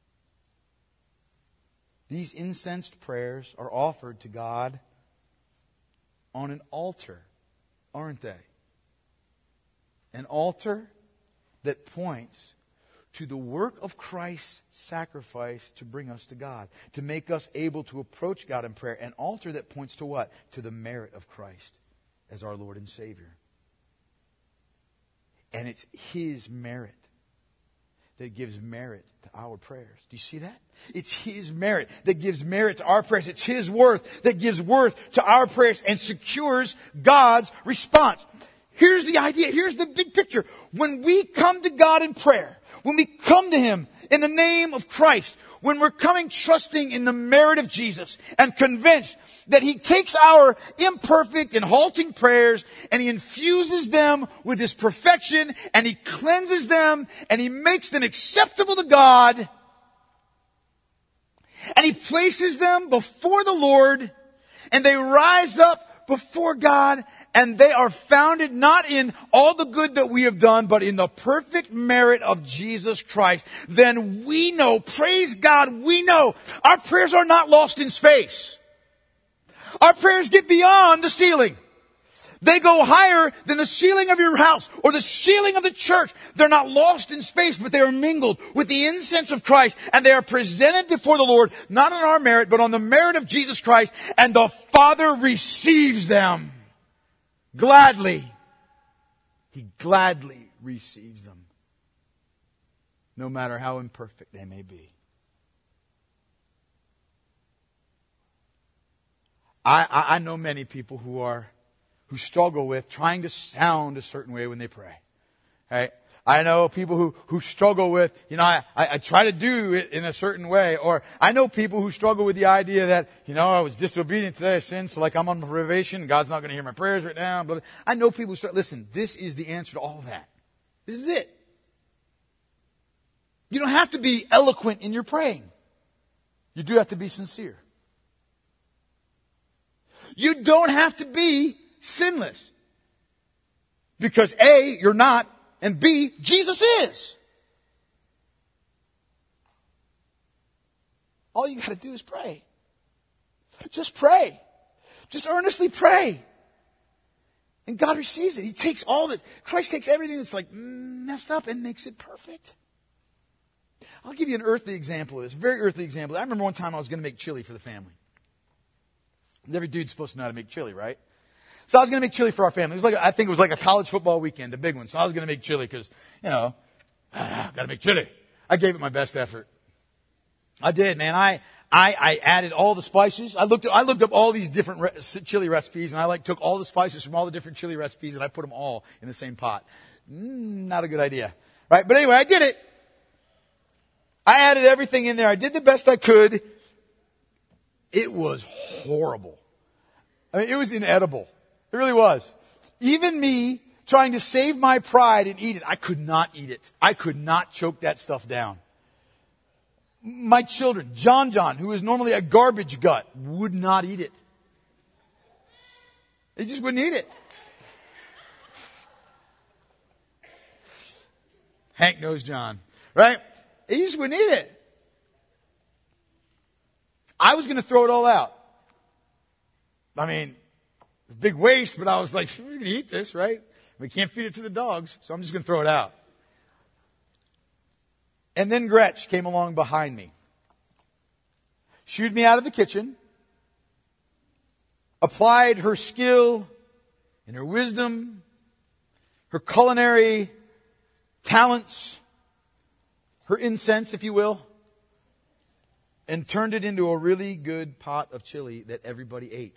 These incensed prayers are offered to God on an altar, aren't they? An altar that points to the work of Christ's sacrifice to bring us to God, to make us able to approach God in prayer. An altar that points to what? To the merit of Christ as our Lord and Savior. And it's His merit that gives merit to our prayers. Do you see that? It's His merit that gives merit to our prayers. It's His worth that gives worth to our prayers and secures God's response. Here's the idea. Here's the big picture. When we come to God in prayer, when we come to Him in the name of Christ, when we're coming trusting in the merit of Jesus and convinced that He takes our imperfect and halting prayers and He infuses them with His perfection and He cleanses them and He makes them acceptable to God and He places them before the Lord and they rise up before God and they are founded not in all the good that we have done, but in the perfect merit of Jesus Christ, then we know, praise God, we know our prayers are not lost in space. Our prayers get beyond the ceiling. They go higher than the ceiling of your house or the ceiling of the church. They're not lost in space, but they are mingled with the incense of Christ, and they are presented before the Lord, not on our merit, but on the merit of Jesus Christ, and the Father receives them gladly. He gladly receives them, no matter how imperfect they may be. I, I, I know many people who are who struggle with trying to sound a certain way when they pray. Right? I know people who, who struggle with, you know, I, I, I try to do it in a certain way. Or I know people who struggle with the idea that, you know, I was disobedient today, I sinned, so like I'm on probation, God's not going to hear my prayers right now. Blah, blah. I know people who start, listen, this is the answer to all that. This is it. You don't have to be eloquent in your praying. You do have to be sincere. You don't have to be sinless. Because A, you're not, and B, Jesus is. All you got to do is pray. Just pray. Just earnestly pray. And God receives it. He takes all this. Christ takes everything that's like messed up and makes it perfect. I'll give you an earthly example of this. A very earthly example. I remember one time I was going to make chili for the family. Every dude's supposed to know how to make chili, right? So I was going to make chili for our family. It was like, I think it was like a college football weekend, a big one. So I was going to make chili because, you know, ah, got to make chili. I gave it my best effort. I did, man. I, I, I added all the spices. I looked, I looked up all these different re- chili recipes, and I like took all the spices from all the different chili recipes, and I put them all in the same pot. Mm, not a good idea, right? But anyway, I did it. I added everything in there. I did the best I could. It was horrible. I mean, it was inedible. It really was. Even me trying to save my pride and eat it, I could not eat it. I could not choke that stuff down. My children, John John, who is normally a garbage gut, would not eat it. They just wouldn't eat it. Hank knows John, right? He just wouldn't eat it. I was going to throw it all out. I mean, it's a big waste, but I was like, we're going to eat this, right? We can't feed it to the dogs, so I'm just going to throw it out. And then Gretch came along behind me, shooed me out of the kitchen, applied her skill and her wisdom, her culinary talents, her incense, if you will, and turned it into a really good pot of chili that everybody ate.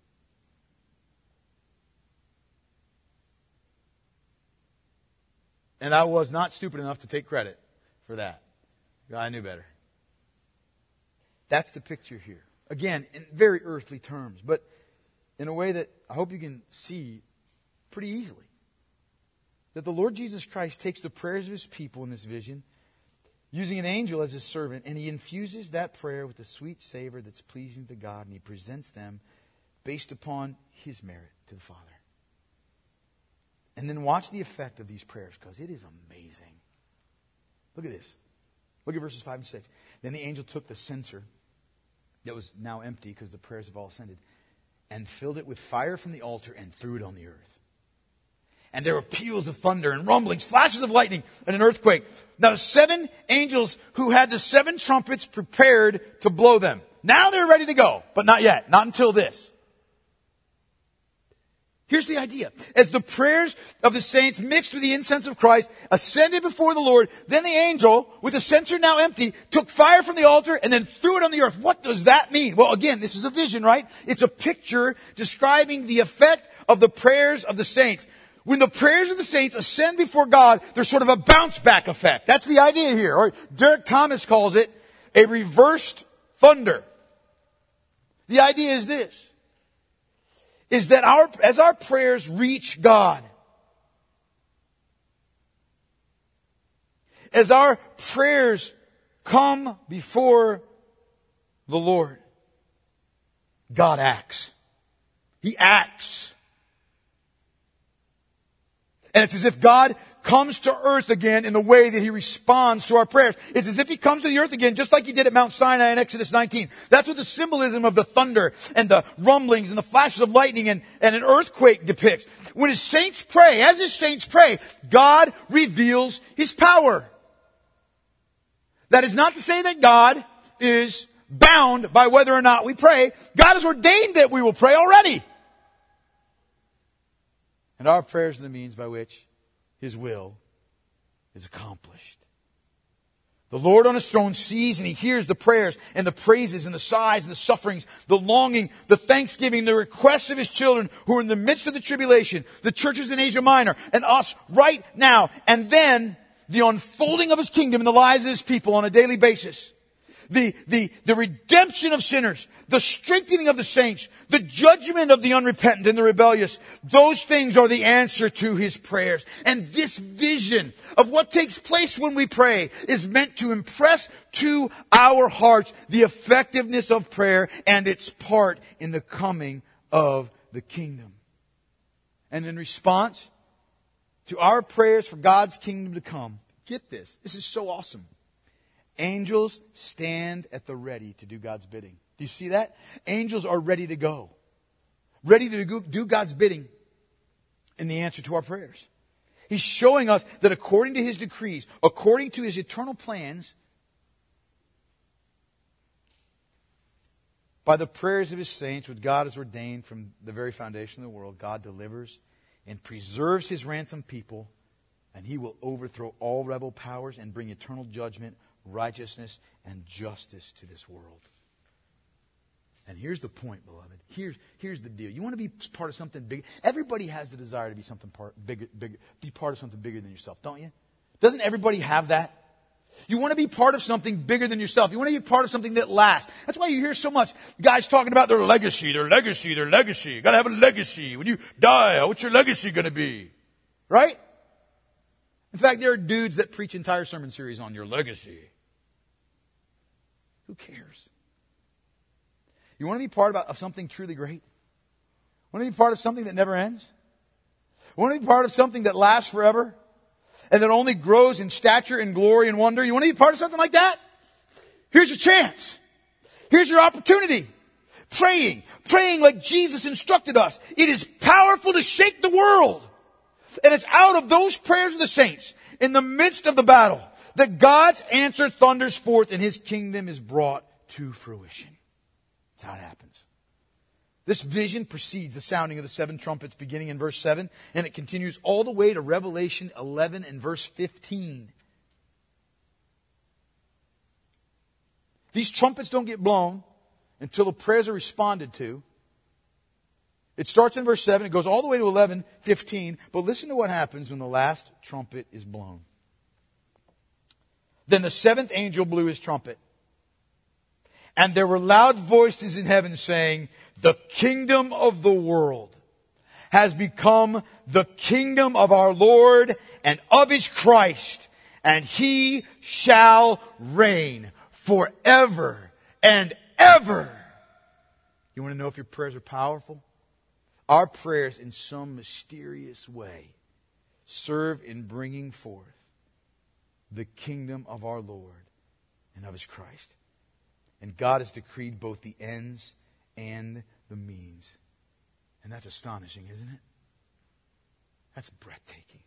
And I was not stupid enough to take credit for that. I knew better. That's the picture here. Again, in very earthly terms, but in a way that I hope you can see pretty easily. That the Lord Jesus Christ takes the prayers of His people in this vision, using an angel as His servant, and He infuses that prayer with a sweet savor that's pleasing to God, and He presents them based upon His merit to the Father. And then watch the effect of these prayers, because it is amazing. Look at this. Look at verses five and six. Then the angel took the censer that was now empty because the prayers have all ascended, and filled it with fire from the altar and threw it on the earth. And there were peals of thunder and rumblings, flashes of lightning, and an earthquake. Now the seven angels who had the seven trumpets prepared to blow them. Now they're ready to go, but not yet. Not until this. Here's the idea. As the prayers of the saints mixed with the incense of Christ ascended before the Lord, then the angel, with the censer now empty, took fire from the altar and then threw it on the earth. What does that mean? Well, again, this is a vision, right? It's a picture describing the effect of the prayers of the saints. When the prayers of the saints ascend before God, there's sort of a bounce back effect. That's the idea here. Or Derek Thomas calls it a reversed thunder. The idea is this. Is that our, as our prayers reach God, as our prayers come before the Lord, God acts. He acts. And it's as if God comes to earth again in the way that He responds to our prayers. It's as if He comes to the earth again, just like He did at Mount Sinai in Exodus nineteen. That's what the symbolism of the thunder and the rumblings and the flashes of lightning and, and an earthquake depicts. When His saints pray, as His saints pray, God reveals His power. That is not to say that God is bound by whether or not we pray. God has ordained that we will pray already. And our prayers are the means by which His will is accomplished. The Lord on His throne sees and He hears the prayers and the praises and the sighs and the sufferings, the longing, the thanksgiving, the requests of His children who are in the midst of the tribulation, the churches in Asia Minor, and us right now. And then the unfolding of His kingdom in the lives of His people on a daily basis. The, the, the redemption of sinners, the strengthening of the saints, the judgment of the unrepentant and the rebellious. Those things are the answer to His prayers. And this vision of what takes place when we pray is meant to impress to our hearts the effectiveness of prayer and its part in the coming of the kingdom. And in response to our prayers for God's kingdom to come, get this, this is so awesome. Angels stand at the ready to do God's bidding. Do you see that? Angels are ready to go. Ready to do God's bidding in the answer to our prayers. He's showing us that according to His decrees, according to His eternal plans, by the prayers of His saints, which God has ordained from the very foundation of the world, God delivers and preserves His ransomed people, and He will overthrow all rebel powers and bring eternal judgment, righteousness, and justice to this world. And here's the point, beloved. Here's, here's the deal. You want to be part of something big. Everybody has the desire to be something part, bigger, bigger, be part of something bigger than yourself, don't you? Doesn't everybody have that? You want to be part of something bigger than yourself. You want to be part of something that lasts. That's why you hear so much guys talking about their legacy, their legacy, their legacy. You got to have a legacy. When you die, what's your legacy going to be? Right? In fact, there are dudes that preach entire sermon series on your legacy. Who cares? You want to be part of something truly great? Want to be part of something that never ends? Want to be part of something that lasts forever? And that only grows in stature and glory and wonder? You want to be part of something like that? Here's your chance. Here's your opportunity. Praying. Praying like Jesus instructed us. It is powerful to shake the world. And it's out of those prayers of the saints, in the midst of the battle, that God's answer thunders forth and His kingdom is brought to fruition. That's how it happens. This vision precedes the sounding of the seven trumpets beginning in verse seven, and it continues all the way to Revelation eleven and verse fifteen. These trumpets don't get blown until the prayers are responded to. It starts in verse seven, it goes all the way to eleven fifteen, but listen to what happens when the last trumpet is blown. Then the seventh angel blew his trumpet, and there were loud voices in heaven saying, "The kingdom of the world has become the kingdom of our Lord and of His Christ, and He shall reign forever and ever." You want to know if your prayers are powerful? Our prayers, in some mysterious way, serve in bringing forth the kingdom of our Lord and of His Christ. And God has decreed both the ends and the means. And that's astonishing, isn't it? That's breathtaking.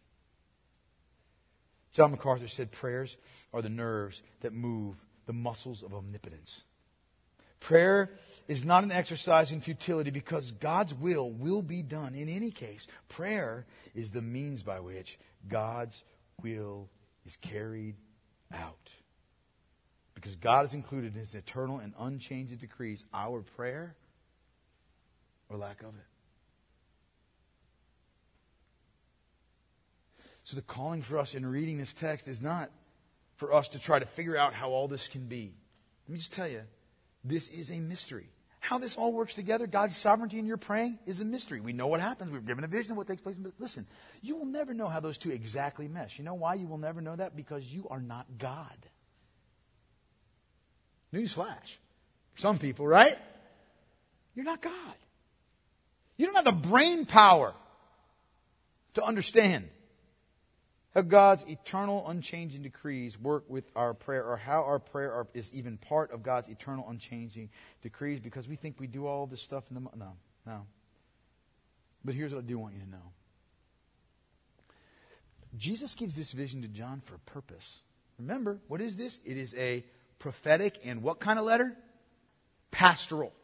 John MacArthur said prayers are the nerves that move the muscles of omnipotence. Prayer is not an exercise in futility because God's will will be done in any case. Prayer is the means by which God's will is carried out. Because God has included in His eternal and unchanging decrees our prayer or lack of it. So the calling for us in reading this text is not for us to try to figure out how all this can be. Let me just tell you, this is a mystery. How this all works together, God's sovereignty in your praying, is a mystery. We know what happens. We're given a vision of what takes place. But listen, you will never know how those two exactly mesh. You know why you will never know that? Because you are not God. Newsflash. Some people, right? You're not God. You don't have the brain power to understand how God's eternal, unchanging decrees work with our prayer, or how our prayer are, is even part of God's eternal, unchanging decrees, because we think we do all this stuff in the... No, no. But here's what I do want you to know. Jesus gives this vision to John for a purpose. Remember, what is this? It is a prophetic and what kind of letter? Pastoral.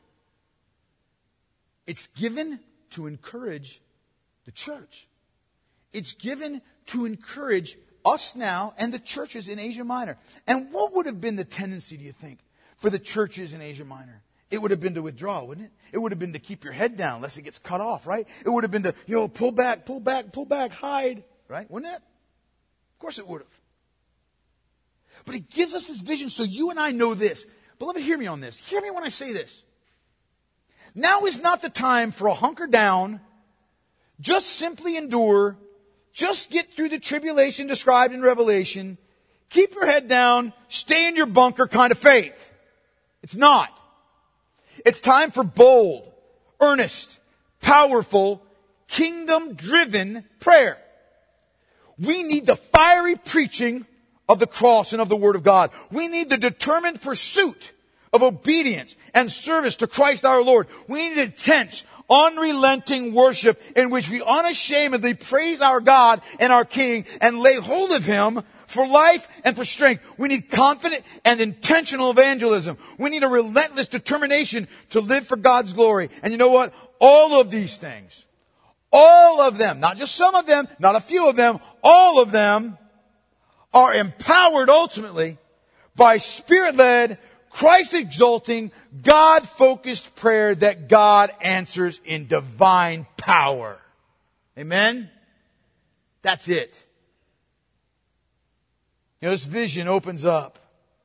It's given to encourage the church. It's given to encourage us now and the churches in Asia Minor. And what would have been the tendency, do you think, for the churches in Asia Minor? It would have been to withdraw, wouldn't it? It would have been to keep your head down lest it gets cut off, right? It would have been to, you know, pull back, pull back, pull back, hide, right? Wouldn't it? Of course it would have. But He gives us this vision so you and I know this. Beloved, hear me on this. Hear me when I say this. Now is not the time for a hunker down, just simply endure, just get through the tribulation described in Revelation, keep your head down, stay in your bunker kind of faith. It's not. It's time for bold, earnest, powerful, kingdom-driven prayer. We need the fiery preaching of the cross and of the Word of God. We need the determined pursuit of obedience and service to Christ our Lord. We need intense, unrelenting worship in which we unashamedly praise our God and our King and lay hold of Him for life and for strength. We need confident and intentional evangelism. We need a relentless determination to live for God's glory. And you know what? All of these things, all of them, not just some of them, not a few of them, all of them are empowered ultimately by Spirit-led, Christ-exalting, God-focused prayer that God answers in divine power. Amen? That's it. You know, this vision opens up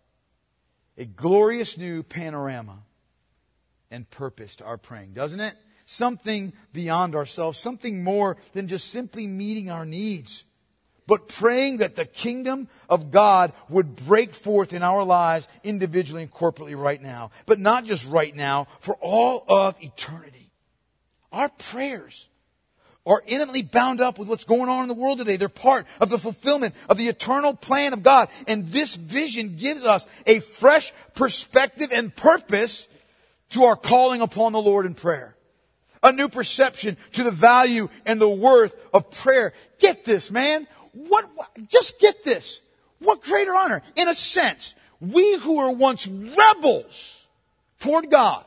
a glorious new panorama and purpose to our praying, doesn't it? Something beyond ourselves, something more than just simply meeting our needs, but praying that the kingdom of God would break forth in our lives individually and corporately right now. But not just right now, for all of eternity. Our prayers are intimately bound up with what's going on in the world today. They're part of the fulfillment of the eternal plan of God. And this vision gives us a fresh perspective and purpose to our calling upon the Lord in prayer. A new perception to the value and the worth of prayer. Get this, man. What, what, just get this. What greater honor. In a sense, we who were once rebels toward God,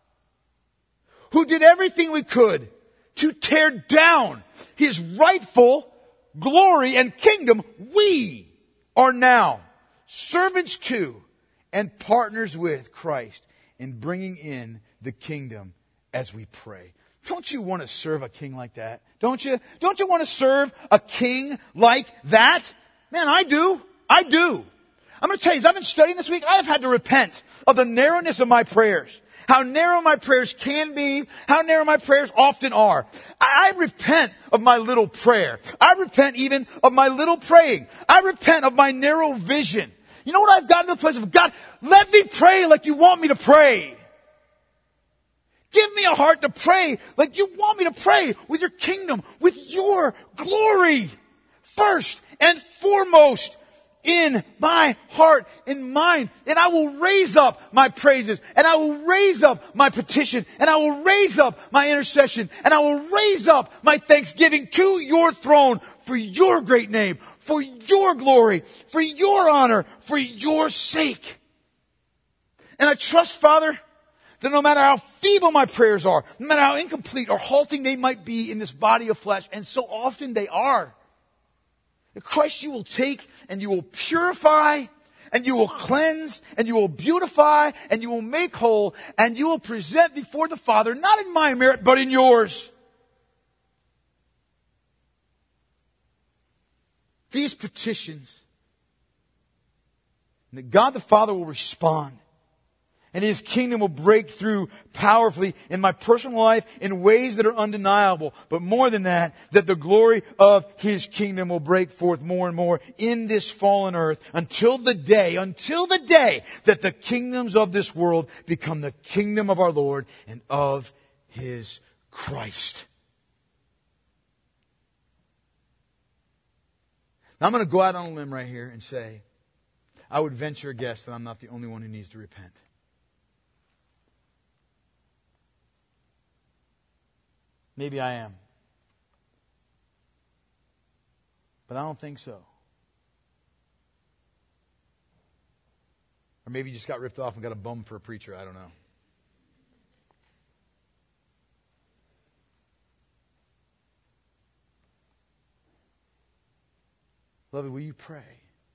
who did everything we could to tear down His rightful glory and kingdom, we are now servants to and partners with Christ in bringing in the kingdom as we pray. Don't you want to serve a king like that? Don't you? Don't you want to serve a king like that? Man, I do. I do. I'm going to tell you, as I've been studying this week, I have had to repent of the narrowness of my prayers. How narrow my prayers can be, how narrow my prayers often are. I, I repent of my little prayer. I repent even of my little praying. I repent of my narrow vision. You know what I've gotten to the place of, God, let me pray like you want me to pray. Give me a heart to pray like you want me to pray, with your kingdom, with your glory first and foremost in my heart and mind. And I will raise up my praises, and I will raise up my petition, and I will raise up my intercession, and I will raise up my thanksgiving to your throne for your great name, for your glory, for your honor, for your sake. And I trust, Father, that no matter how feeble my prayers are, no matter how incomplete or halting they might be in this body of flesh, and so often they are, that Christ you will take and you will purify and you will cleanse and you will beautify and you will make whole and you will present before the Father, not in my merit, but in yours. These petitions, and that God the Father will respond. And His kingdom will break through powerfully in my personal life in ways that are undeniable. But more than that, that the glory of His kingdom will break forth more and more in this fallen earth until the day, until the day that the kingdoms of this world become the kingdom of our Lord and of His Christ. I'm going to go out on a limb right here and say, I would venture a guess that I'm not the only one who needs to repent. Maybe I am. But I don't think so. Or maybe you just got ripped off and got a bum for a preacher. I don't know. Beloved, will you pray?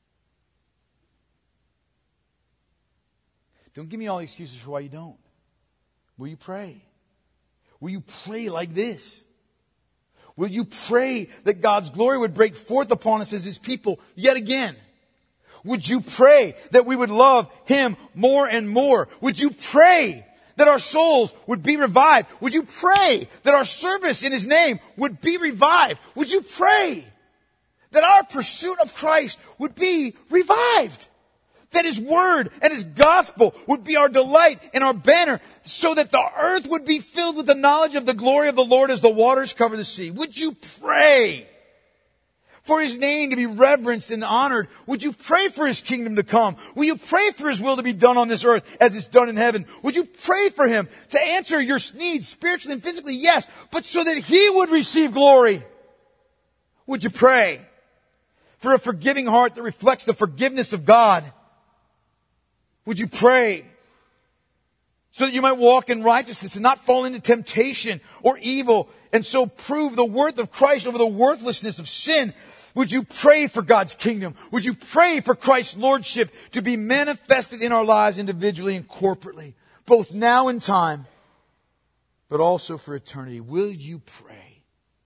Don't give me all the excuses for why you don't. Will you pray? Will you pray like this? Will you pray that God's glory would break forth upon us as His people yet again? Would you pray that we would love Him more and more? Would you pray that our souls would be revived? Would you pray that our service in His name would be revived? Would you pray that our pursuit of Christ would be revived? That His Word and His Gospel would be our delight and our banner, so that the earth would be filled with the knowledge of the glory of the Lord as the waters cover the sea. Would you pray for His name to be reverenced and honored? Would you pray for His kingdom to come? Will you pray for His will to be done on this earth as it's done in heaven? Would you pray for Him to answer your needs spiritually and physically? Yes, but so that He would receive glory. Would you pray for a forgiving heart that reflects the forgiveness of God? Would you pray so that you might walk in righteousness and not fall into temptation or evil, and so prove the worth of Christ over the worthlessness of sin? Would you pray for God's kingdom? Would you pray for Christ's lordship to be manifested in our lives individually and corporately, both now and time, but also for eternity? Will you pray?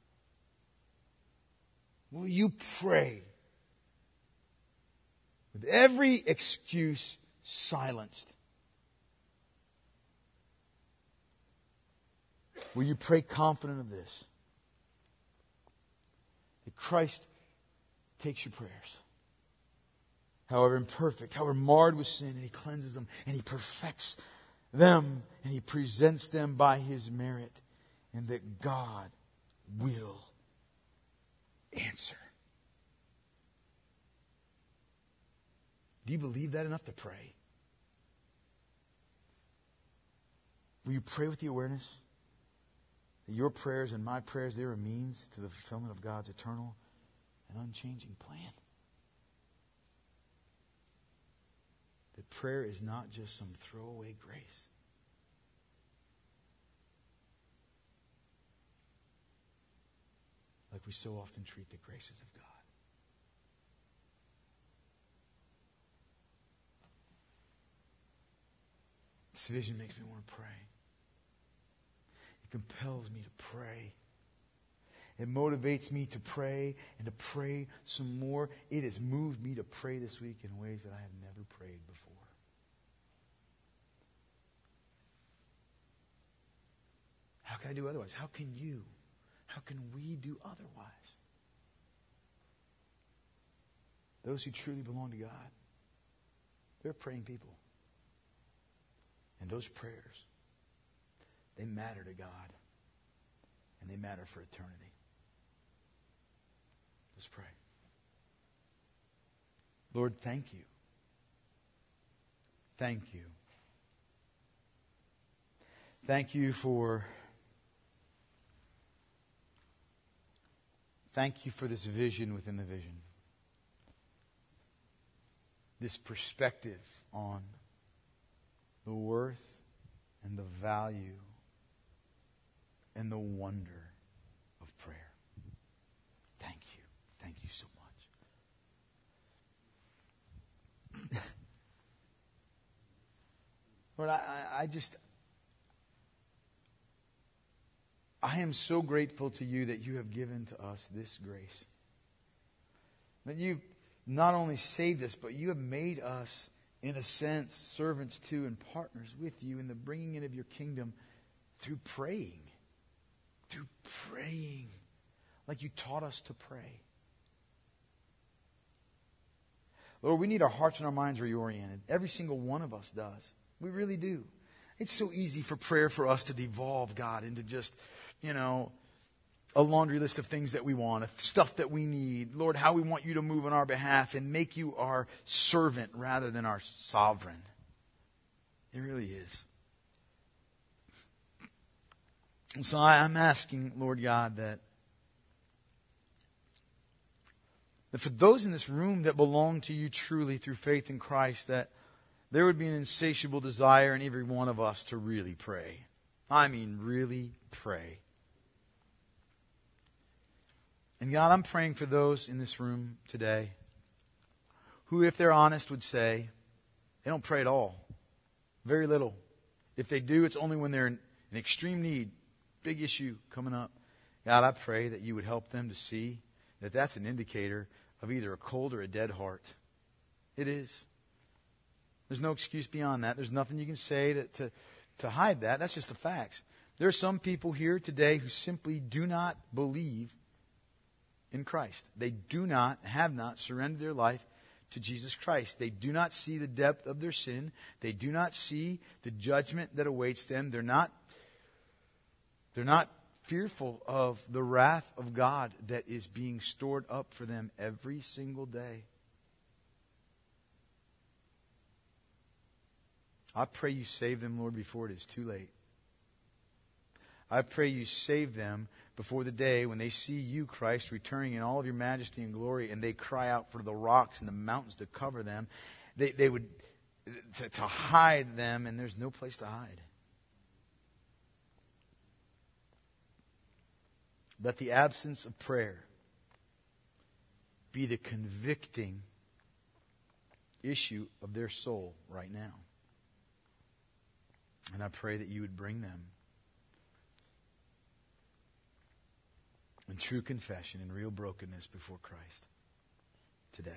Will you pray with every excuse silenced? Will you pray confident of this? That Christ takes your prayers, however imperfect, however marred with sin, and He cleanses them, and He perfects them, and He presents them by His merit, and that God will answer. Do you believe that enough to pray? Will you pray with the awareness that your prayers and my prayers, they're a means to the fulfillment of God's eternal and unchanging plan? That prayer is not just some throwaway grace. Like we so often treat the graces of God. This vision makes me want to pray. It compels me to pray. It motivates me to pray and to pray some more. It has moved me to pray this week in ways that I have never prayed before. How can I do otherwise? How can you? How can we do otherwise? Those who truly belong to God, they're praying people. And those prayers, they matter to God. And they matter for eternity. Let's pray. Lord, thank you. Thank you. Thank you for Thank you for this vision within the vision. This perspective on the worth and the value and the wonder of prayer. Thank you. Thank you so much. Lord, I, I just, I am so grateful to you that you have given to us this grace. That you not only saved us, but you have made us, in a sense, servants to and partners with you in the bringing in of your kingdom through praying. Through praying. Like you taught us to pray. Lord, we need our hearts and our minds reoriented. Every single one of us does. We really do. It's so easy for prayer for us to devolve, God, into just, you know, a laundry list of things that we want, of stuff that we need. Lord, how we want you to move on our behalf and make you our servant rather than our sovereign. It really is. And so I, I'm asking, Lord God, that, that for those in this room that belong to you truly through faith in Christ, that there would be an insatiable desire in every one of us to really pray. I mean, really pray. And God, I'm praying for those in this room today who, if they're honest, would say they don't pray at all. Very little. If they do, it's only when they're in, in extreme need, big issue coming up. God, I pray that you would help them to see that that's an indicator of either a cold or a dead heart. It is. There's no excuse beyond that. There's nothing you can say to, to, to hide that. That's just the facts. There are some people here today who simply do not believe in Christ. They do not, have not surrendered their life to Jesus Christ. They do not see the depth of their sin. They do not see the judgment that awaits them. They're not, they're not fearful of the wrath of God that is being stored up for them every single day. I pray you save them, Lord, before it is too late. I pray you save them before the day when they see you, Christ, returning in all of your majesty and glory, and they cry out for the rocks and the mountains to cover them. They, they would, to, to hide them, and there's no place to hide. Let the absence of prayer be the convicting issue of their soul right now. And I pray that you would bring them in true confession and real brokenness before Christ today.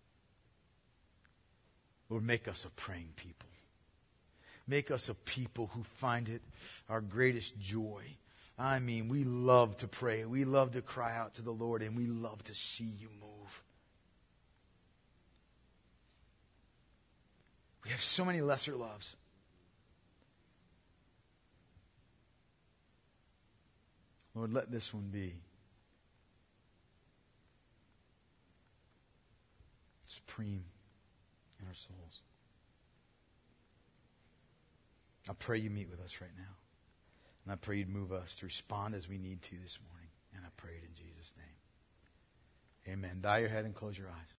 Lord, make us a praying people. Make us a people who find it our greatest joy. I mean, we love to pray. We love to cry out to the Lord, and we love to see you move. We have so many lesser loves. Lord, let this one be supreme in our souls. I pray you meet with us right now. And I pray you'd move us to respond as we need to this morning. And I pray it in Jesus' name. Amen. Bow your head and close your eyes.